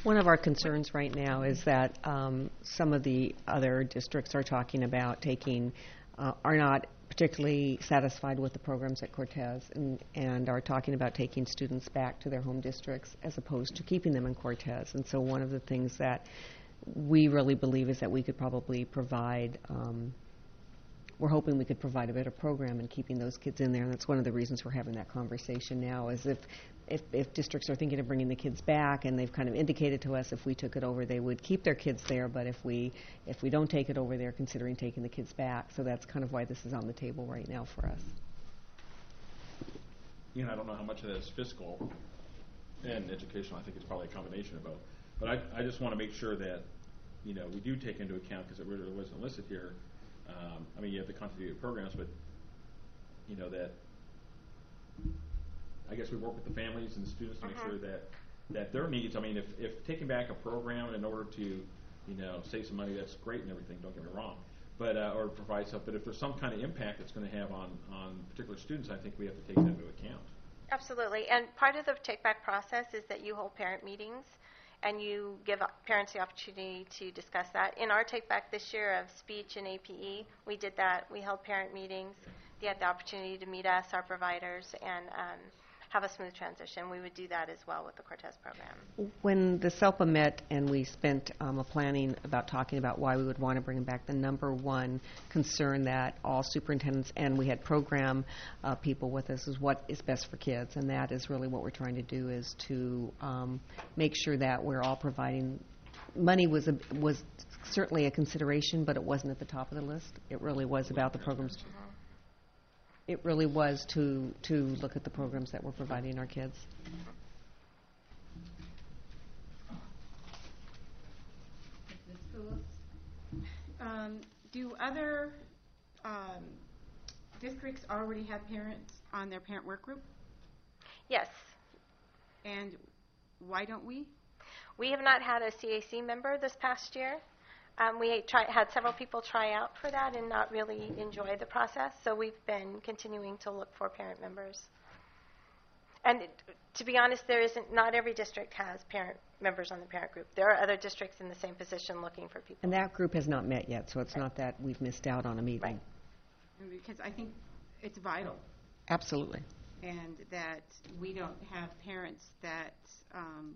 One of our concerns right now is that um, some of the other districts are talking about taking, uh, are not particularly satisfied with the programs at Cortez and, and are talking about taking students back to their home districts as opposed to keeping them in Cortez. And so one of the things that we really believe is that we could probably provide, um, we're hoping we could provide a better program in keeping those kids in there. And that's one of the reasons we're having that conversation now, is if If, if districts are thinking of bringing the kids back, and they've kind of indicated to us if we took it over, they would keep their kids there, but if we if we don't take it over, they're considering taking the kids back. So that's kind of why this is on the table right now for us. You know, I don't know how much of that is fiscal and educational. I think it's probably a combination of both. But I, I just want to make sure that, you know, we do take into account, because it really wasn't listed here. Um, I mean, you have the continuity of programs, but, you know, that I guess we work with the families and the students to make Uh-huh. sure that, that their needs, I mean, if, if taking back a program in order to, you know, save some money, that's great and everything, don't get me wrong, but, uh, or provide stuff, but if there's some kind of impact it's going to have on, on particular students, I think we have to take that into account. Absolutely. And part of the take-back process is that you hold parent meetings and you give parents the opportunity to discuss that. In our take-back this year of speech and A P E, we did that. We held parent meetings. They had the opportunity to meet us, our providers, and um, have a smooth transition. We would do that as well with the Cortez program. When the SELPA met and we spent um, a planning about talking about why we would want to bring them back, the number one concern that all superintendents, and we had program uh, people with us, is what is best for kids. And that is really what we're trying to do, is to um, make sure that we're all providing. Money was a, was certainly a consideration, but it wasn't at the top of the list. It really was about the programs. Mm-hmm. It really was to to look at the programs that we're providing our kids. The schools. Um, do other um, districts already have parents on their parent work group? Yes. And why don't we? We have not had a C A C member this past year. Um, we try, had several people try out for that and not really enjoy the process, so we've been continuing to look for parent members. And it, to be honest, there isn't, not every district has parent members on the parent group. There are other districts in the same position looking for people. And that group has not met yet, so it's right. not that we've missed out on a meeting. Right. Because I think it's vital. Absolutely. And that we don't have parents that um,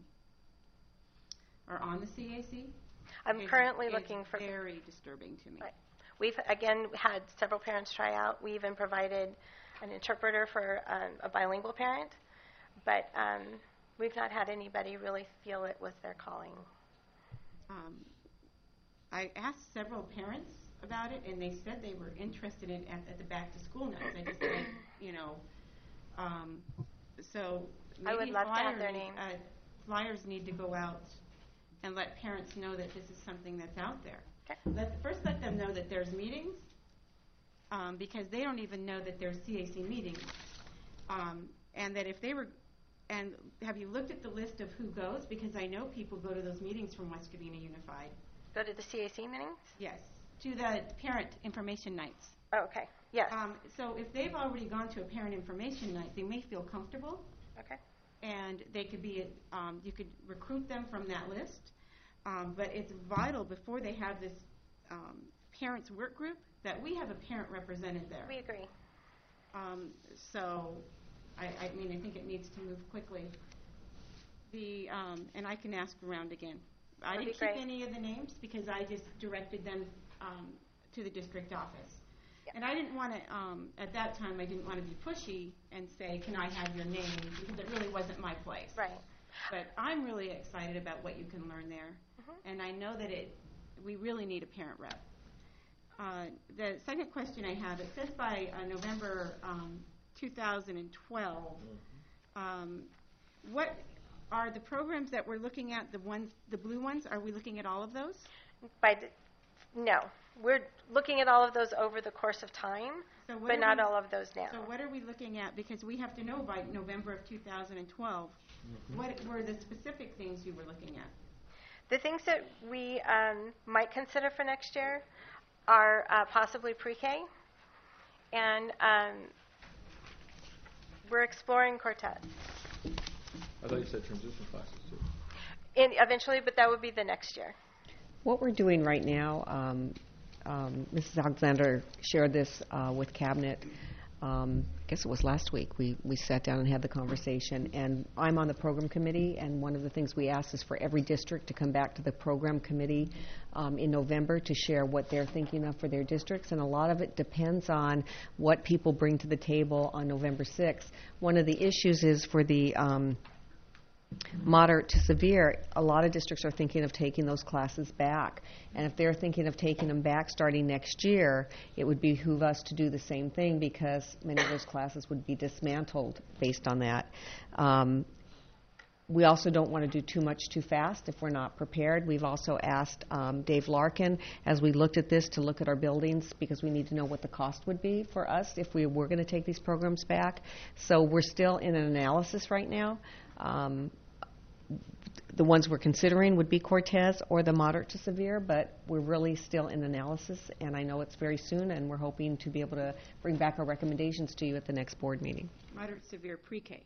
are on the C A C. I'm It's, currently it's looking for... very disturbing to me. Right. We've, again, had several parents try out. We even provided an interpreter for um, a bilingual parent, but um, we've not had anybody really feel it was their calling. Um, I asked several parents about it, and they said they were interested in at, at the back-to-school notes. I just said, you know, um, so maybe I would love to have flyers, their name. Uh, flyers need to go out and let parents know that this is something that's out there. Okay. Let, first let them know that there's meetings, um, because they don't even know that there's C A C meetings. Um, and that if they were, and have you looked at the list of who goes? Because I know people go to those meetings from West Covina Unified. Go to the C A C meetings? Yes, to the parent information nights. Oh, okay. Yes. Um, so if they've already gone to a parent information night, they may feel comfortable. Okay. And they could be, um, you could recruit them from that list. Um, but it's vital before they have this um, parents work group that we have a parent represented there. We agree. Um, so, I, I mean, I think it needs to move quickly. The um, and I can ask around again. I That'd didn't be keep great. any of the names because I just directed them um, to the district office. Yep. And I didn't want to, um, at that time, I didn't want to be pushy and say, can I have your name? Because it really wasn't my place. Right. But I'm really excited about what you can learn there. Mm-hmm. And I know that it, we really need a parent rep. Uh, the second question I have, it says by uh, November um, two thousand twelve, um, what are the programs that we're looking at, the ones, the blue ones, are we looking at all of those? By the, no. We're looking at all of those over the course of time, So what but are not we- all of those now. So what are we looking at? Because we have to know by November of two thousand twelve, Mm-hmm. what were the specific things you were looking at? The things that we um, might consider for next year are uh, possibly pre-K, and um, we're exploring Cortez. I thought you said transition classes too. in, eventually, but that would be the next year. What we're doing right now, um, um, Missus Alexander shared this uh, with Cabinet. Um, I guess it was last week. We we sat down and had the conversation. And I'm on the program committee. And one of the things we asked is for every district to come back to the program committee um, in November to share what they're thinking of for their districts. And a lot of it depends on what people bring to the table on November sixth. One of the issues is for the um, moderate to severe, a lot of districts are thinking of taking those classes back. And if they're thinking of taking them back starting next year, it would behoove us to do the same thing because many of those classes would be dismantled based on that. Um, we also don't want to do too much too fast if we're not prepared. We've also asked um, Dave Larkin, as we looked at this, to look at our buildings because we need to know what the cost would be for us if we were going to take these programs back. So we're still in an analysis right now. Um, the ones we're considering would be Cortez or the moderate to severe, but we're really still in analysis, and I know it's very soon, and we're hoping to be able to bring back our recommendations to you at the next board meeting. Moderate severe pre-K.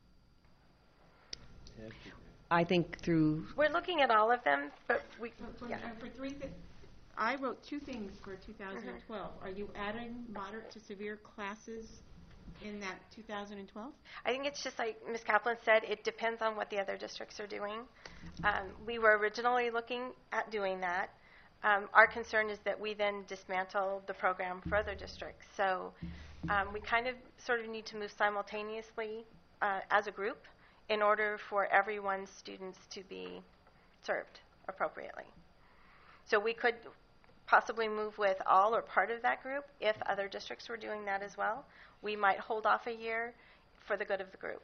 I think through... We're looking at all of them, but we... For, yeah. uh, for three th- I wrote two things for two thousand twelve. Mm-hmm. Are you adding moderate to severe classes in that two thousand twelve? I think it's just like Miz Kaplan said, it depends on what the other districts are doing. Um, we were originally looking at doing that. Um, our concern is that we then dismantle the program for other districts. So um, we kind of sort of need to move simultaneously uh, as a group in order for everyone's students to be served appropriately. So we could possibly move with all or part of that group if other districts were doing that as well. We might hold off a year for the good of the group.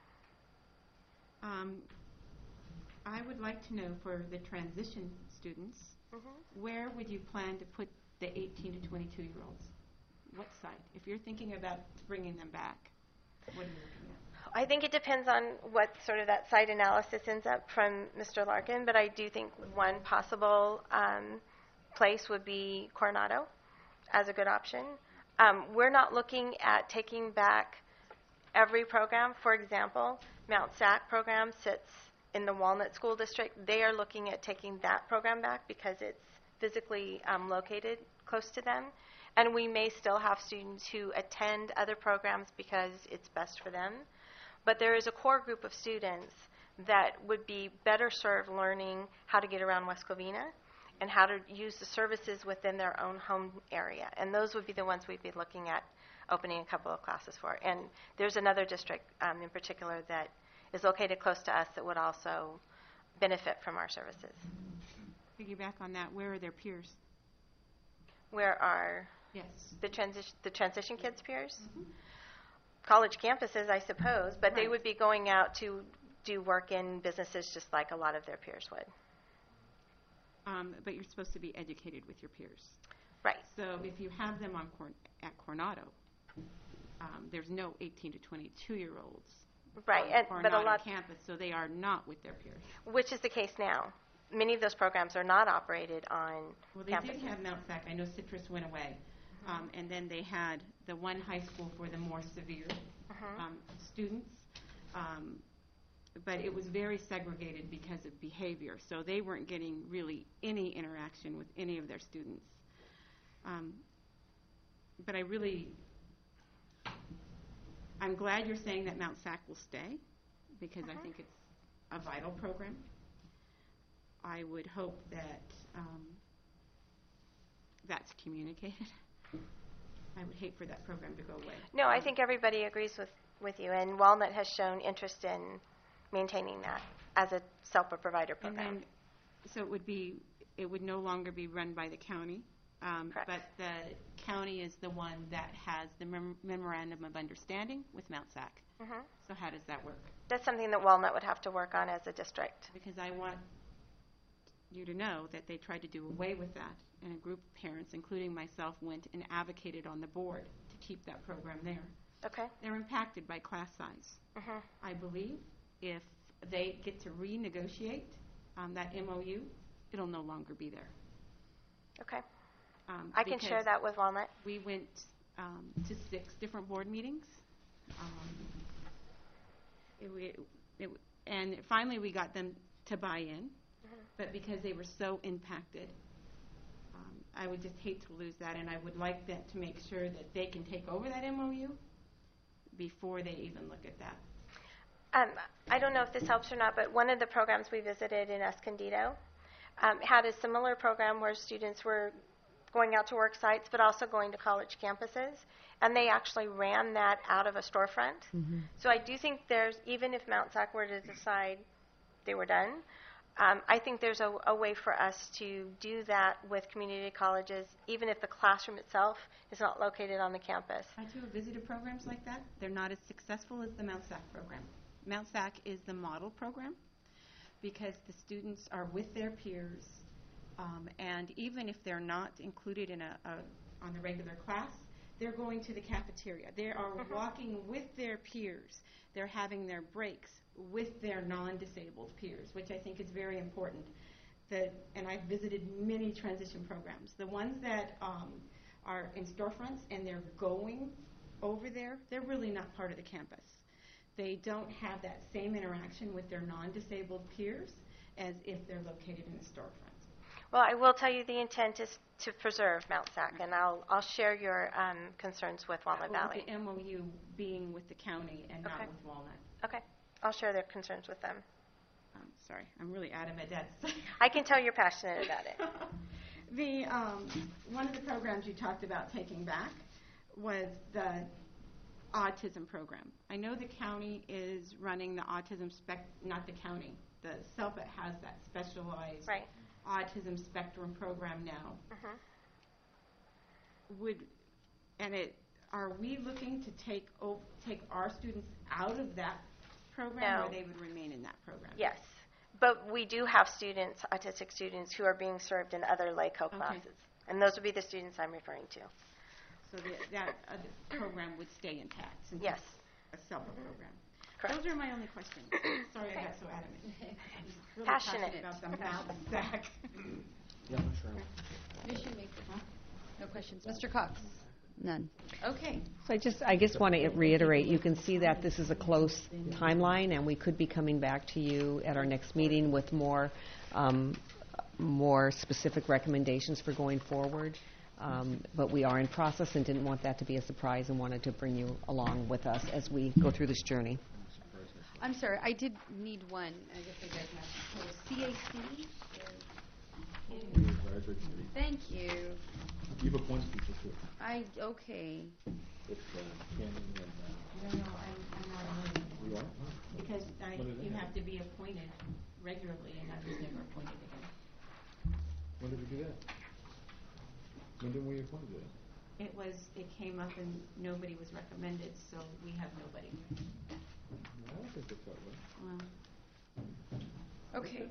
Um, I would like to know for the transition students, mm-hmm. where would you plan to put the eighteen to twenty-two year olds? What site? If you're thinking about bringing them back, what are you looking at? I think it depends on what sort of that site analysis ends up from Mister Larkin, but I do think one possible um, place would be Coronado as a good option. Um, we're not looking at taking back every program. For example, Mount Sac program sits in the Walnut School District. They are looking at taking that program back because it's physically um, located close to them. And we may still have students who attend other programs because it's best for them. But there is a core group of students that would be better served learning how to get around West Covina and how to use the services within their own home area. And those would be the ones we'd be looking at opening a couple of classes for. And there's another district um, in particular that is located close to us that would also benefit from our services. Piggyback on that, where are their peers? Where are yes. the, transi- the transition kids' peers? Mm-hmm. College campuses, I suppose, but right. They would be going out to do work in businesses just like a lot of their peers would. Um, but you're supposed to be educated with your peers. Right. So if you have them on Cor- at Coronado, um, there's no eighteen to twenty-two year olds right. on and, Coronado but a lot campus, so they are not with their peers. Which is the case now. Many of those programs are not operated on Well, they campuses. did have Mount Sac. I know Citrus went away. Um, and then they had the one high school for the more severe uh-huh. um, students. Um, but it was very segregated because of behavior. So they weren't getting really any interaction with any of their students. Um, but I really, I'm glad you're saying that Mount Sac will stay because uh-huh. I think it's a vital program. I would hope that um, that's communicated. I would hate for that program to go away. No, I think everybody agrees with, with you, and Walnut has shown interest in maintaining that as a SELPA provider program. And then, so it would be, it would no longer be run by the county, um, but the county is the one that has the mem- memorandum of understanding with Mount Sac. Mm-hmm. So how does that work? That's something that Walnut would have to work on as a district. Because I want you to know that they tried to do away with that, and a group of parents, including myself, went and advocated on the board to keep that program there. Okay. They're impacted by class size. Uh-huh. I believe if they get to renegotiate um, that M O U, it'll no longer be there. Okay. Um, I can share that with Walnut. We went um, to six different board meetings. Um, it, it, it, and finally we got them to buy in, but because they were so impacted, um, I would just hate to lose that, and I would like them to make sure that they can take over that M O U before they even look at that. Um, I don't know if this helps or not, but one of the programs we visited in Escondido um, had a similar program where students were going out to work sites, but also going to college campuses, and they actually ran that out of a storefront. Mm-hmm. So I do think there's, even if Mount Sac were to decide they were done, um, I think there's a, a way for us to do that with community colleges, even if the classroom itself is not located on the campus. I do have visited programs like that. They're not as successful as the Mount Sac program. Mount Sac is the model program because the students are with their peers, um, and even if they're not included in a, a on the regular class, they're going to the cafeteria. They are walking with their peers. They're having their breaks with their non-disabled peers, which I think is very important. That, and I've visited many transition programs. The ones that um, are in storefronts and they're going over there, they're really not part of the campus. They don't have that same interaction with their non-disabled peers as if they're located in the storefront. Well, I will tell you the intent is to preserve Mount Sac, and I'll I'll share your um, concerns with Walnut Well, Valley. with the M O U being with the county and Okay. not with Walnut. Okay, I'll share their concerns with them. I'm sorry, I'm really adamant. That's I can tell you're passionate about it. the um, one of the programs you talked about taking back was the autism program. I know the county is running the autism spec, not the county. The SELPA has that specialized Right. autism spectrum program now. Uh-huh. Would and it are we looking to take o- take our students out of that program, No. or they would remain in that program? Yes, but we do have students, autistic students, who are being served in other LACO Okay. classes, and those would be the students I'm referring to. So the, that uh, program would stay intact since Yes. it's a SELPA program. Correct. Those are my only questions. Sorry I got so adamant. I'm really Passionate. about the Mount Sac. Yeah, sure. Mission maker. No questions. Mister Cox? None. Okay. So I just, I just want to reiterate, you can see that this is a close timeline, and we could be coming back to you at our next meeting with more, um, more specific recommendations for going forward. Um, but we are in process and didn't want that to be a surprise and wanted to bring you along with us as we go through this journey. I'm sorry, I did need one. I guess I guys must. C A C? Advisory committee. Thank you. You've appointed people to it. I, okay. It's uh, Cannon and, uh, No, no, I'm, I'm not on it. you are? Because I, What do they you have? have to be appointed regularly, and I was never appointed again. When did we do that? When did we appoint it? It was, it came up and nobody was recommended, so we have nobody. I don't think that's that way. Well, okay.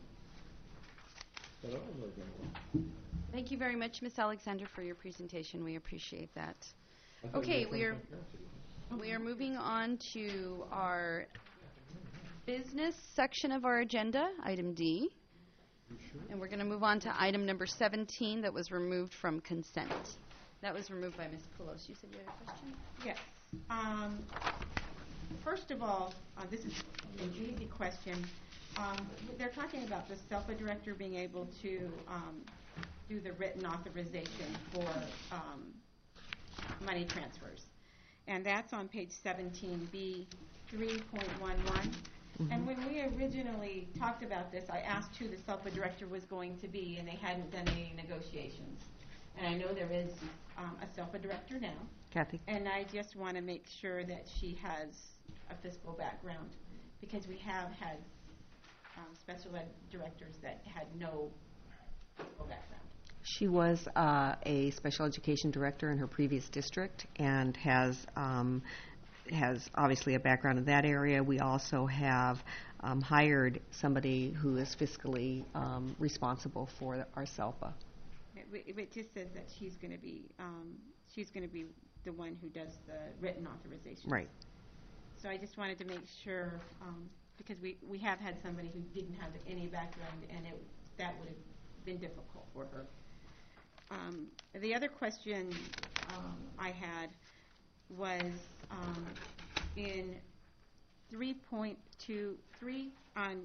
But I don't know that. Thank you very much, Miz Alexander, for your presentation. We appreciate that. I thought Okay, you were we are from transparency. we are moving on to our business section of our agenda, item D. And we're going to move on to item number seventeen that was removed from consent. That was removed by Miz Poulos. You said you had a question? Yes. Um, first of all, uh, this is an easy question. Um, they're talking about the SELPA director being able to um, do the written authorization for um, money transfers. And that's on page seventeen B, three point one one. Mm-hmm. And when we originally talked about this, I asked who the SELPA director was going to be, and they hadn't done any negotiations. And I know there is um, a SELPA director now. Kathy? And I just want to make sure that she has a fiscal background, because we have had um, special ed directors that had no fiscal background. She was uh, a special education director in her previous district and has um, has obviously a background in that area. We also have um, hired somebody who is fiscally um, responsible for our SELPA. It, it just says that she's going to be um, she's going to be the one who does the written authorization. Right. So I just wanted to make sure, um, because we, we have had somebody who didn't have any background, and it, that would have been difficult for her. Um, the other question um, I had was um, in three point two three on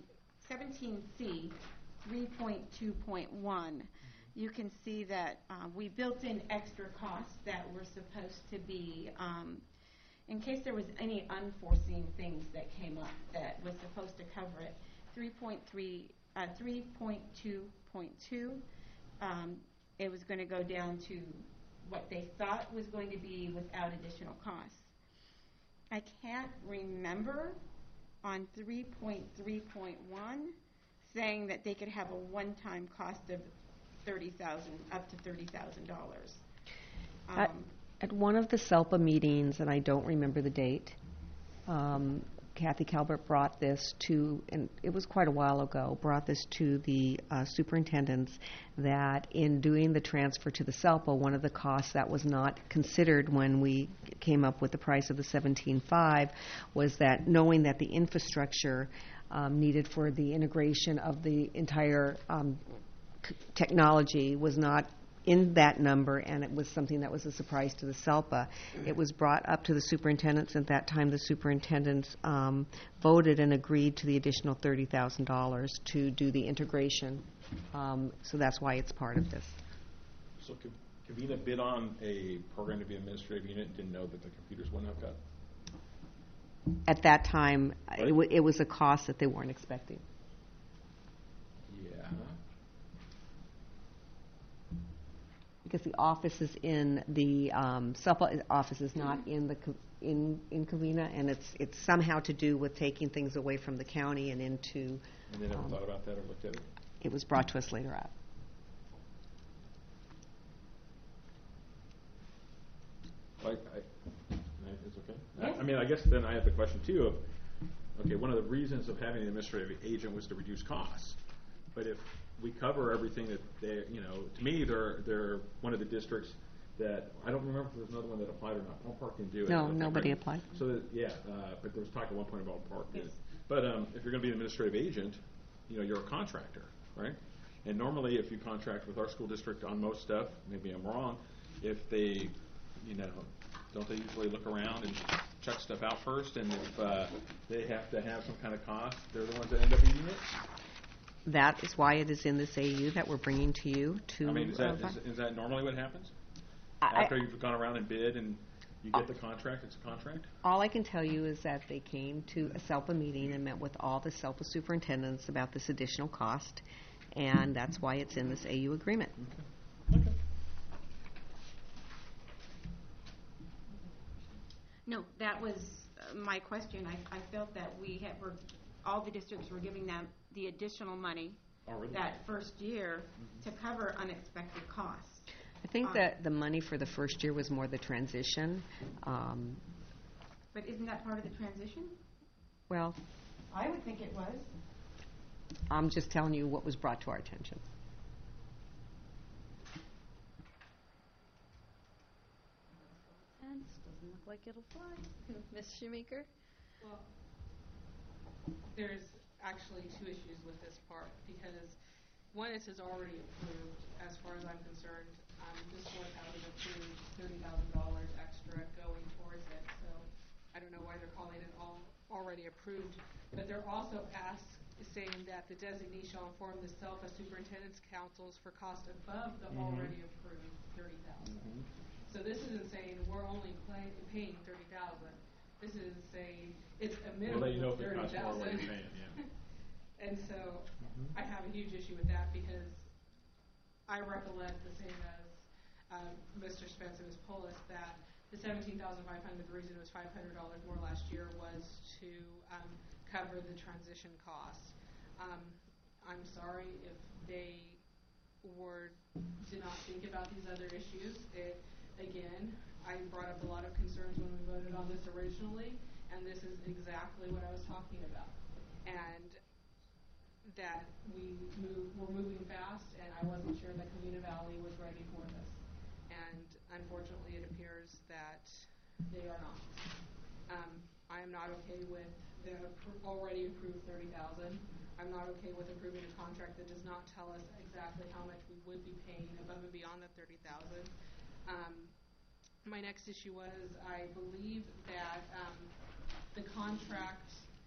seventeen C, three point two point one, you can see that uh, we built in extra costs that were supposed to be, um, in case there was any unforeseen things that came up that was supposed to cover it. three point three, uh, three point two point two, um, it was going to go down to what they thought was going to be without additional costs. I can't remember on three point three point one saying that they could have a one-time cost of thirty thousand up to thirty thousand dollars. Um, At, at one of the SELPA meetings, and I don't remember the date, um, Kathy Calvert brought this to, and it was quite a while ago, brought this to the uh, superintendents that in doing the transfer to the SELPA, one of the costs that was not considered when we came up with the price of the seventeen five was that knowing that the infrastructure um, needed for the integration of the entire um, c- technology was not in that number, and it was something that was a surprise to the SELPA. It was brought up to the superintendents. At that time, the superintendents um, voted and agreed to the additional thirty thousand dollars to do the integration. Um, so that's why it's part of this. So Cav- Covina bid on a program to be an administrative unit and didn't know that the computers wouldn't hook up? At that time, it, w- it was a cost that they weren't expecting. Yeah. Because the office is in the um, SELPA office is not in the co- in in Covina, and it's it's somehow to do with taking things away from the county and into. And they never um, thought about that or looked at it? It was brought to us later on. Like, I, I, it's okay. I, I mean, I guess then I have the question too of, okay, one of the reasons of having an administrative agent was to reduce costs. But if we cover everything that they, you know, to me, they're they're one of the districts that I don't remember if there was another one that applied or not. Palm Park didn't do it. No, I don't nobody think, applied. So that, yeah, uh, but there was talk at one point about Park did. Yes. But um, if you're going to be an administrative agent, you know, you're a contractor, right? And normally, if you contract with our school district on most stuff, maybe I'm wrong, if they, you know, don't they usually look around and check stuff out first? And if uh, they have to have some kind of cost, they're the ones that end up eating it? That is why it is in this A U that we're bringing to you. To I mean, is uh, that, is, is that normally what happens? I- After you've gone around and bid and you get the contract, it's a contract? All I can tell you is that they came to a SELPA meeting and met with all the SELPA superintendents about this additional cost, and that's why it's in this A U agreement. Okay. Okay. No, that was uh, my question. I, I felt that we had, were, all the districts were giving them the additional money Oh, really? that first year to cover unexpected costs. I think Um, that the money for the first year was more the transition. Um, But isn't that part of the transition? well, I would think it was. I'm just telling you what was brought to our attention. Tense. Doesn't look like it'll fly. Miz Shoemaker? Well, there's actually two issues with this part, because one, it is already approved, as far as I'm concerned. Um, this board has approved thirty thousand dollars extra going towards it, so I don't know why they're calling it all already approved. But they're also asked, saying that the designee shall inform the SELPA Superintendent's Councils for cost above the Mhm. already approved thirty thousand dollars. Mhm. So this isn't saying we're only play, paying thirty thousand dollars. This is saying it's a We'll minimum let you know of if it thirty costs more what thousand you're dollars. paying, yeah. And so Mhm. I have a huge issue with that, because I recollect the same as um, Mister Spence and Miz Polis, that the seventeen thousand five hundred dollars, the reason it was five hundred dollars more last year was to um, cover the transition costs. Um, I'm sorry if they were did not think about these other issues. It, again, I brought up a lot of concerns when we voted on this originally, and this is exactly what I was talking about. And that we move, we're moving fast, and I wasn't sure that Covina Valley was ready for this. And unfortunately, it appears that they are not. Um, I am not okay with the appro- already approved thirty thousand. I'm not okay with approving a contract that does not tell us exactly how much we would be paying above and beyond the thirty thousand. Um, my next issue was, I believe that um, the contract,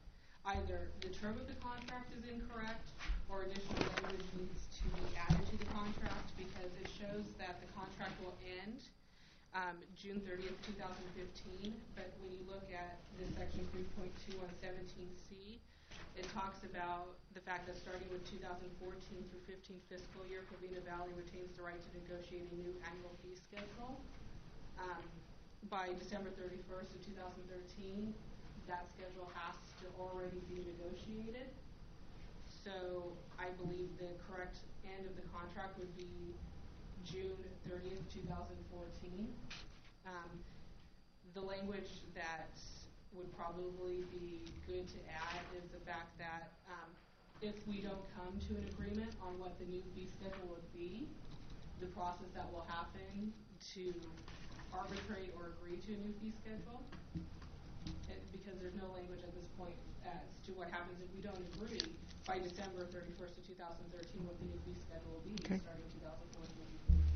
either the term of the contract is incorrect or additional language needs to be added to the contract, because it shows that the contract will end um, June thirtieth, two thousand fifteen, but when you look at this section three point two on seventeen C, it talks about the fact that starting with two thousand fourteen through fifteen fiscal year, Covina Valley retains the right to negotiate a new annual fee schedule. Um, by December thirty-first of two thousand thirteen, that schedule has to already be negotiated. So I believe the correct end of the contract would be June thirtieth, two thousand fourteen. Um, the language that would probably be good to add is the fact that um, if we don't come to an agreement on what the new fee schedule would be, the process that will happen to arbitrate or agree to a new fee schedule, and because there's no language at this point as to what happens if we don't agree by December thirty-first of two thousand thirteen what the new fee schedule will be, okay, starting two thousand fourteen.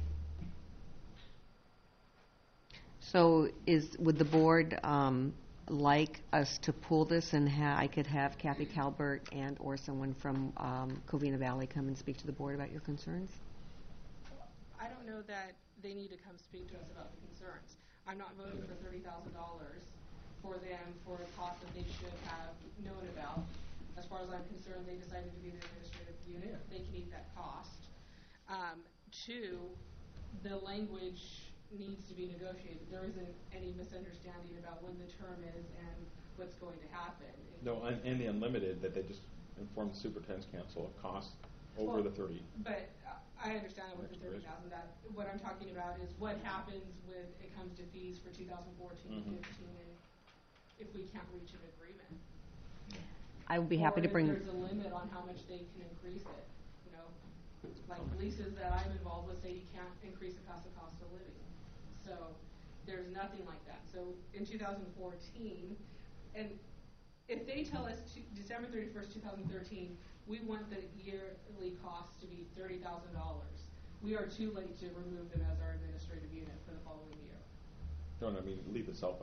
So is, would the board um, like us to pull this, and ha- I could have Kathy Calbert and or someone from um, Covina Valley come and speak to the board about your concerns? I don't know that they need to come speak to us about the concerns. I'm not voting for thirty thousand dollars for them for a cost that they should have known about. As far as I'm concerned, they decided to be the administrative unit. They can eat that cost. Um, two, the language needs to be negotiated. There isn't any misunderstanding about when the term is and what's going to happen. No, and, and the unlimited, that they just inform the superintendent's council of costs over well, the thirty. But uh, I understand with the thirty thousand. That what I'm talking about is what happens when it comes to fees for two thousand fourteen mm-hmm. and fifteen, and if we can't reach an agreement. I would be happy or to bring. There's a limit on how much they can increase it. You know, like leases that I'm involved with say you can't increase the cost of cost of living. So there's nothing like that. So in two thousand fourteen, and if they tell us to December thirty-first, two thousand thirteen, we want the yearly cost to be thirty thousand dollars. We are too late to remove them as our administrative unit for the following year. No, no, I mean leave the SELPA.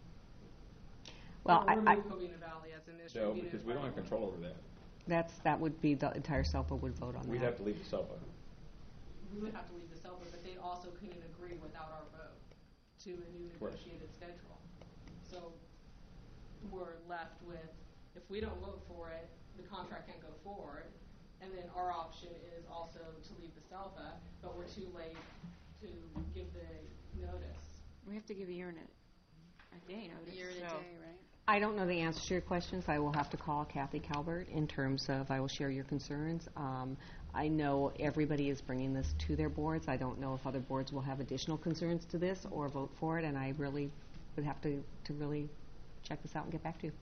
Well, or I, remove Covina Valley as administrative no, unit. because we don't have control over that. That's that would be the entire SELPA would vote on We'd that. have to leave the SELPA. We would have to leave the SELPA, but they also couldn't agree without our vote to a new negotiated right. schedule. So we're left with, if we don't vote for it, the contract can't go forward, and then our option is also to leave the SELPA, but we're too late to give the notice. We have to give a year and a, a day notice. A year and so. a day, right? I don't know the answer to your questions. I will have to call Kathy Calbert in terms of I will share your concerns. Um, I know everybody is bringing this to their boards. I don't know if other boards will have additional concerns to this or vote for it, and I really would have to, to really check this out and get back to you.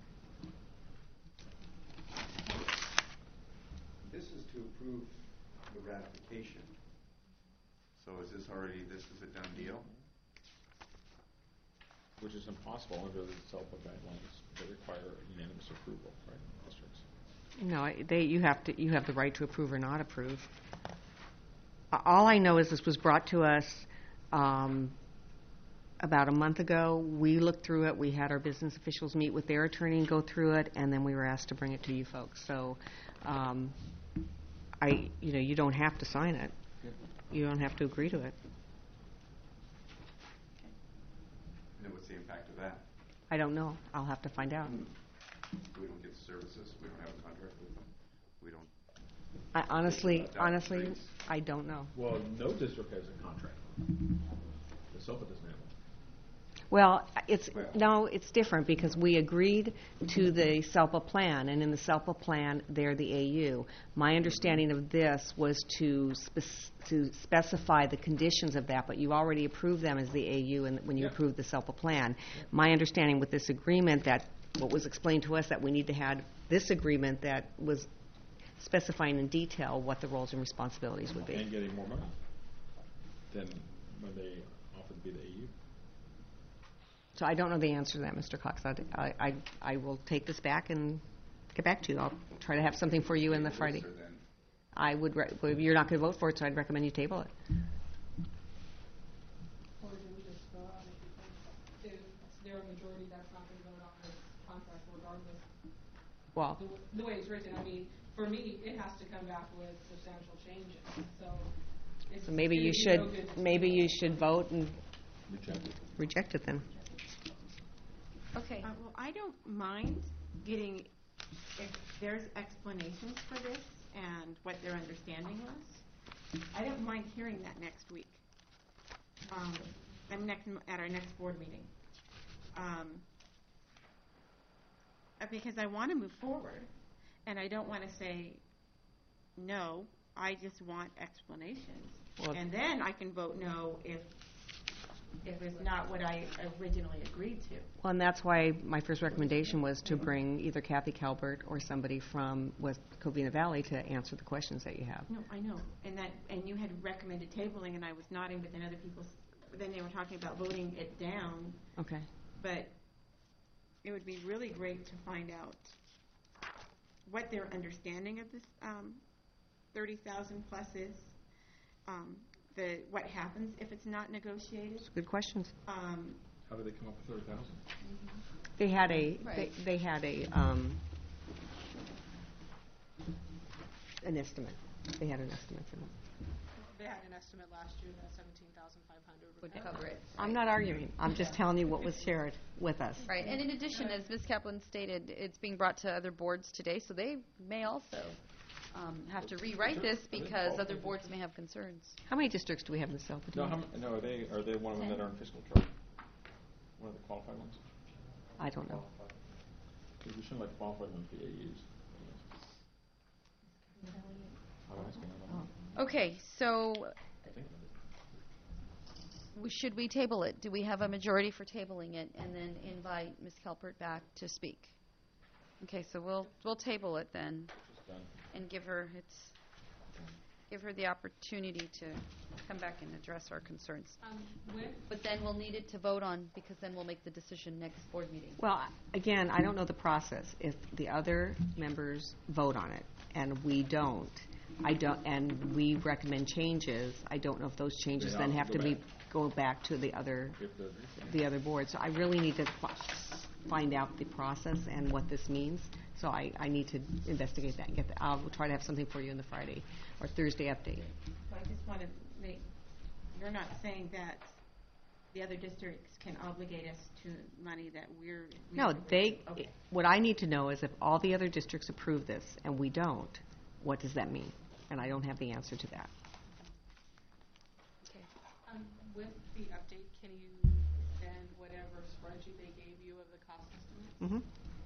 This is to approve the ratification. So is this already, this is a done deal? Which is impossible under the SELPA guidelines that require unanimous approval, right, districts? No, they, you have to, you have the right to approve or not approve. All I know is this was brought to us um, about a month ago. We looked through it. We had our business officials meet with their attorney and go through it, and then we were asked to bring it to you folks. So, um, I, you know, you don't have to sign it. You don't have to agree to it. And what's the impact of that? I don't know. I'll have to find out. We don't get the services. We don't have a contract with them. We don't. I honestly, honestly, I don't know. Well, no district has a contract. The SELPA doesn't have one. Well, it's no, it's different because we agreed to the SELPA plan, and in the SELPA plan, they're the A U. My understanding of this was to spec- to specify the conditions of that, but you already approved them as the A U and when you yeah. approved the SELPA plan. Yeah. My understanding with this agreement, that what was explained to us, that we need to have this agreement that was specifying in detail what the roles and responsibilities would be. And getting more money than when they offered to be the A U. So I don't know the answer to that, Mister Cox. I, I, I will take this back and get back to you. I'll try to have something for you in the Friday. I would. Re- well, you're not going to vote for it, so I'd recommend you table it. Or do we just vote on it because if it's their majority that's not going to vote on this contract regardless? Well, the, w- the way it's written. I mean, for me, it has to come back with substantial changes. So, it's so maybe you it'd be should, no good to maybe table you it. should vote and Reject it. reject it then. Okay. Uh, well, I don't mind getting, if there's explanations for this and what their understanding was, I don't mind hearing that next week. Um, I'm next, at our next board meeting. Um, uh, because I want to move forward, and I don't want to say, no, I just want explanations. Well, And then I can vote no if, if it's not what I originally agreed to. Well, and that's why my first recommendation was to bring either Kathy Calvert or somebody from West Covina Valley to answer the questions that you have. No, I know, and that, and you had recommended tabling, and I was nodding, but then other people, s- then they were talking about voting it down. Okay. But it would be really great to find out what their understanding of this um, thirty thousand plus is. Um, the what happens if it's not negotiated. Good questions. Um, How did they come up with thirty thousand? They had a, Right. they, they had a, um, an estimate. They had an estimate for them. They had an estimate last year that seventeen thousand five hundred Would cover it. I'm not arguing. I'm just telling you what was shared with us. Right, and in addition, as Miz Kaplan stated, it's being brought to other boards today, so they may also um, have to rewrite this because other boards may have concerns. How many districts do we have in the South? No, how, m- no, are they, are they one of them that are in fiscal trouble? One of the qualified ones? I don't know. Because we shouldn't let qualified ones be A Us. I'm asking, I don't know. Okay, so I think we- should we table it? Do we have a majority for tabling it and then invite Miz Kelpert back to speak? Okay, so we'll, we'll table it then it's done. and give her, it's, give her the opportunity to come back and address our concerns. Um, with But then we'll need it to vote on, because then we'll make the decision next board meeting. Well, again, I don't know the process. If the other members vote on it and we don't, I don't, and we recommend changes, I don't know if those changes They then have have to to go be, back. go back to the other, If the, the other board. So I really need to fi- find out the process and what this means. So I, I need to investigate that and get, the- I'll try to have something for you in the Friday or Thursday update. So I just want to make, you're not saying that the other districts can obligate us to money that we're. we No, don't- they, Okay. what I need to know is if all the other districts approve this and we don't, what does that mean? And I don't have the answer to that. Okay. um, with the update, can you send whatever spreadsheet they gave you of the cost estimates? Mm-hmm.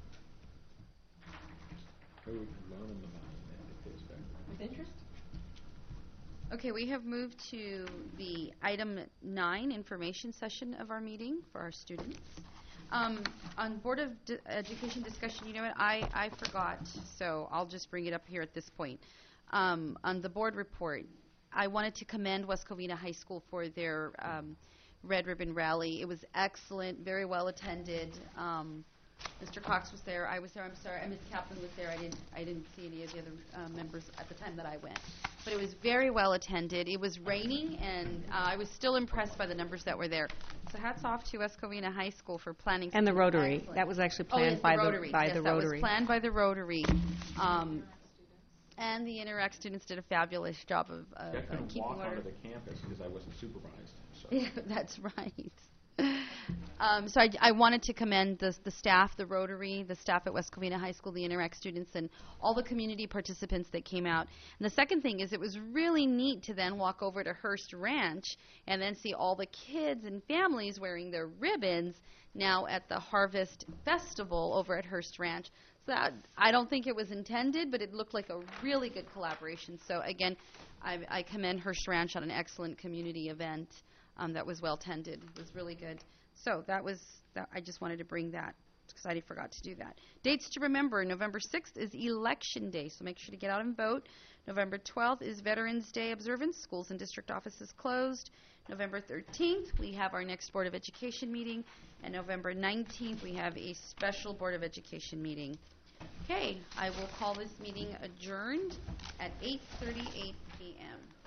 maybe we can loan them the money and then it pays back. With interest? Okay, we have moved to the item nine, information session of our meeting for our students. Um, on Board of D- Education discussion, you know what, I, I forgot, so I'll just bring it up here at this point. Um, on the board report, I wanted to commend West Covina High School for their um, Red Ribbon Rally. It was excellent, very well attended. Um, Mister Cox was there, I was there, I'm sorry, Miz Kaplan was there. I didn't, I didn't see any of the other uh, members at the time that I went. But it was very well attended. It was raining, and uh, I was still impressed by the numbers that were there. So hats off to West Covina High School for planning. And the something Rotary. excellent. That was actually Oh, yes, planned by the, Rotary. by yes, the that was Rotary. planned by the Rotary. Um, and the Interact students did a fabulous job of, of I uh, couldn't keeping walk order. onto the campus because I wasn't supervised, so. Yeah, that's right. Um, so I, I wanted to commend the, the staff, the Rotary, the staff at West Covina High School, the Interact students, and all the community participants that came out. And the second thing is it was really neat to then walk over to Hearst Ranch and then see all the kids and families wearing their ribbons now at the Harvest Festival over at Hearst Ranch. So that, I don't think it was intended, but it looked like a really good collaboration. So again, I, I commend Hearst Ranch on an excellent community event. Um, that was well tended. It was really good. So that was, that, I just wanted to bring that because I forgot to do that. Dates to remember, November sixth is Election Day, so make sure to get out and vote. November twelfth is Veterans Day observance. Schools and district offices closed. November thirteenth, we have our next Board of Education meeting. And November nineteenth, we have a special Board of Education meeting. Okay, I will call this meeting adjourned at eight thirty-eight p m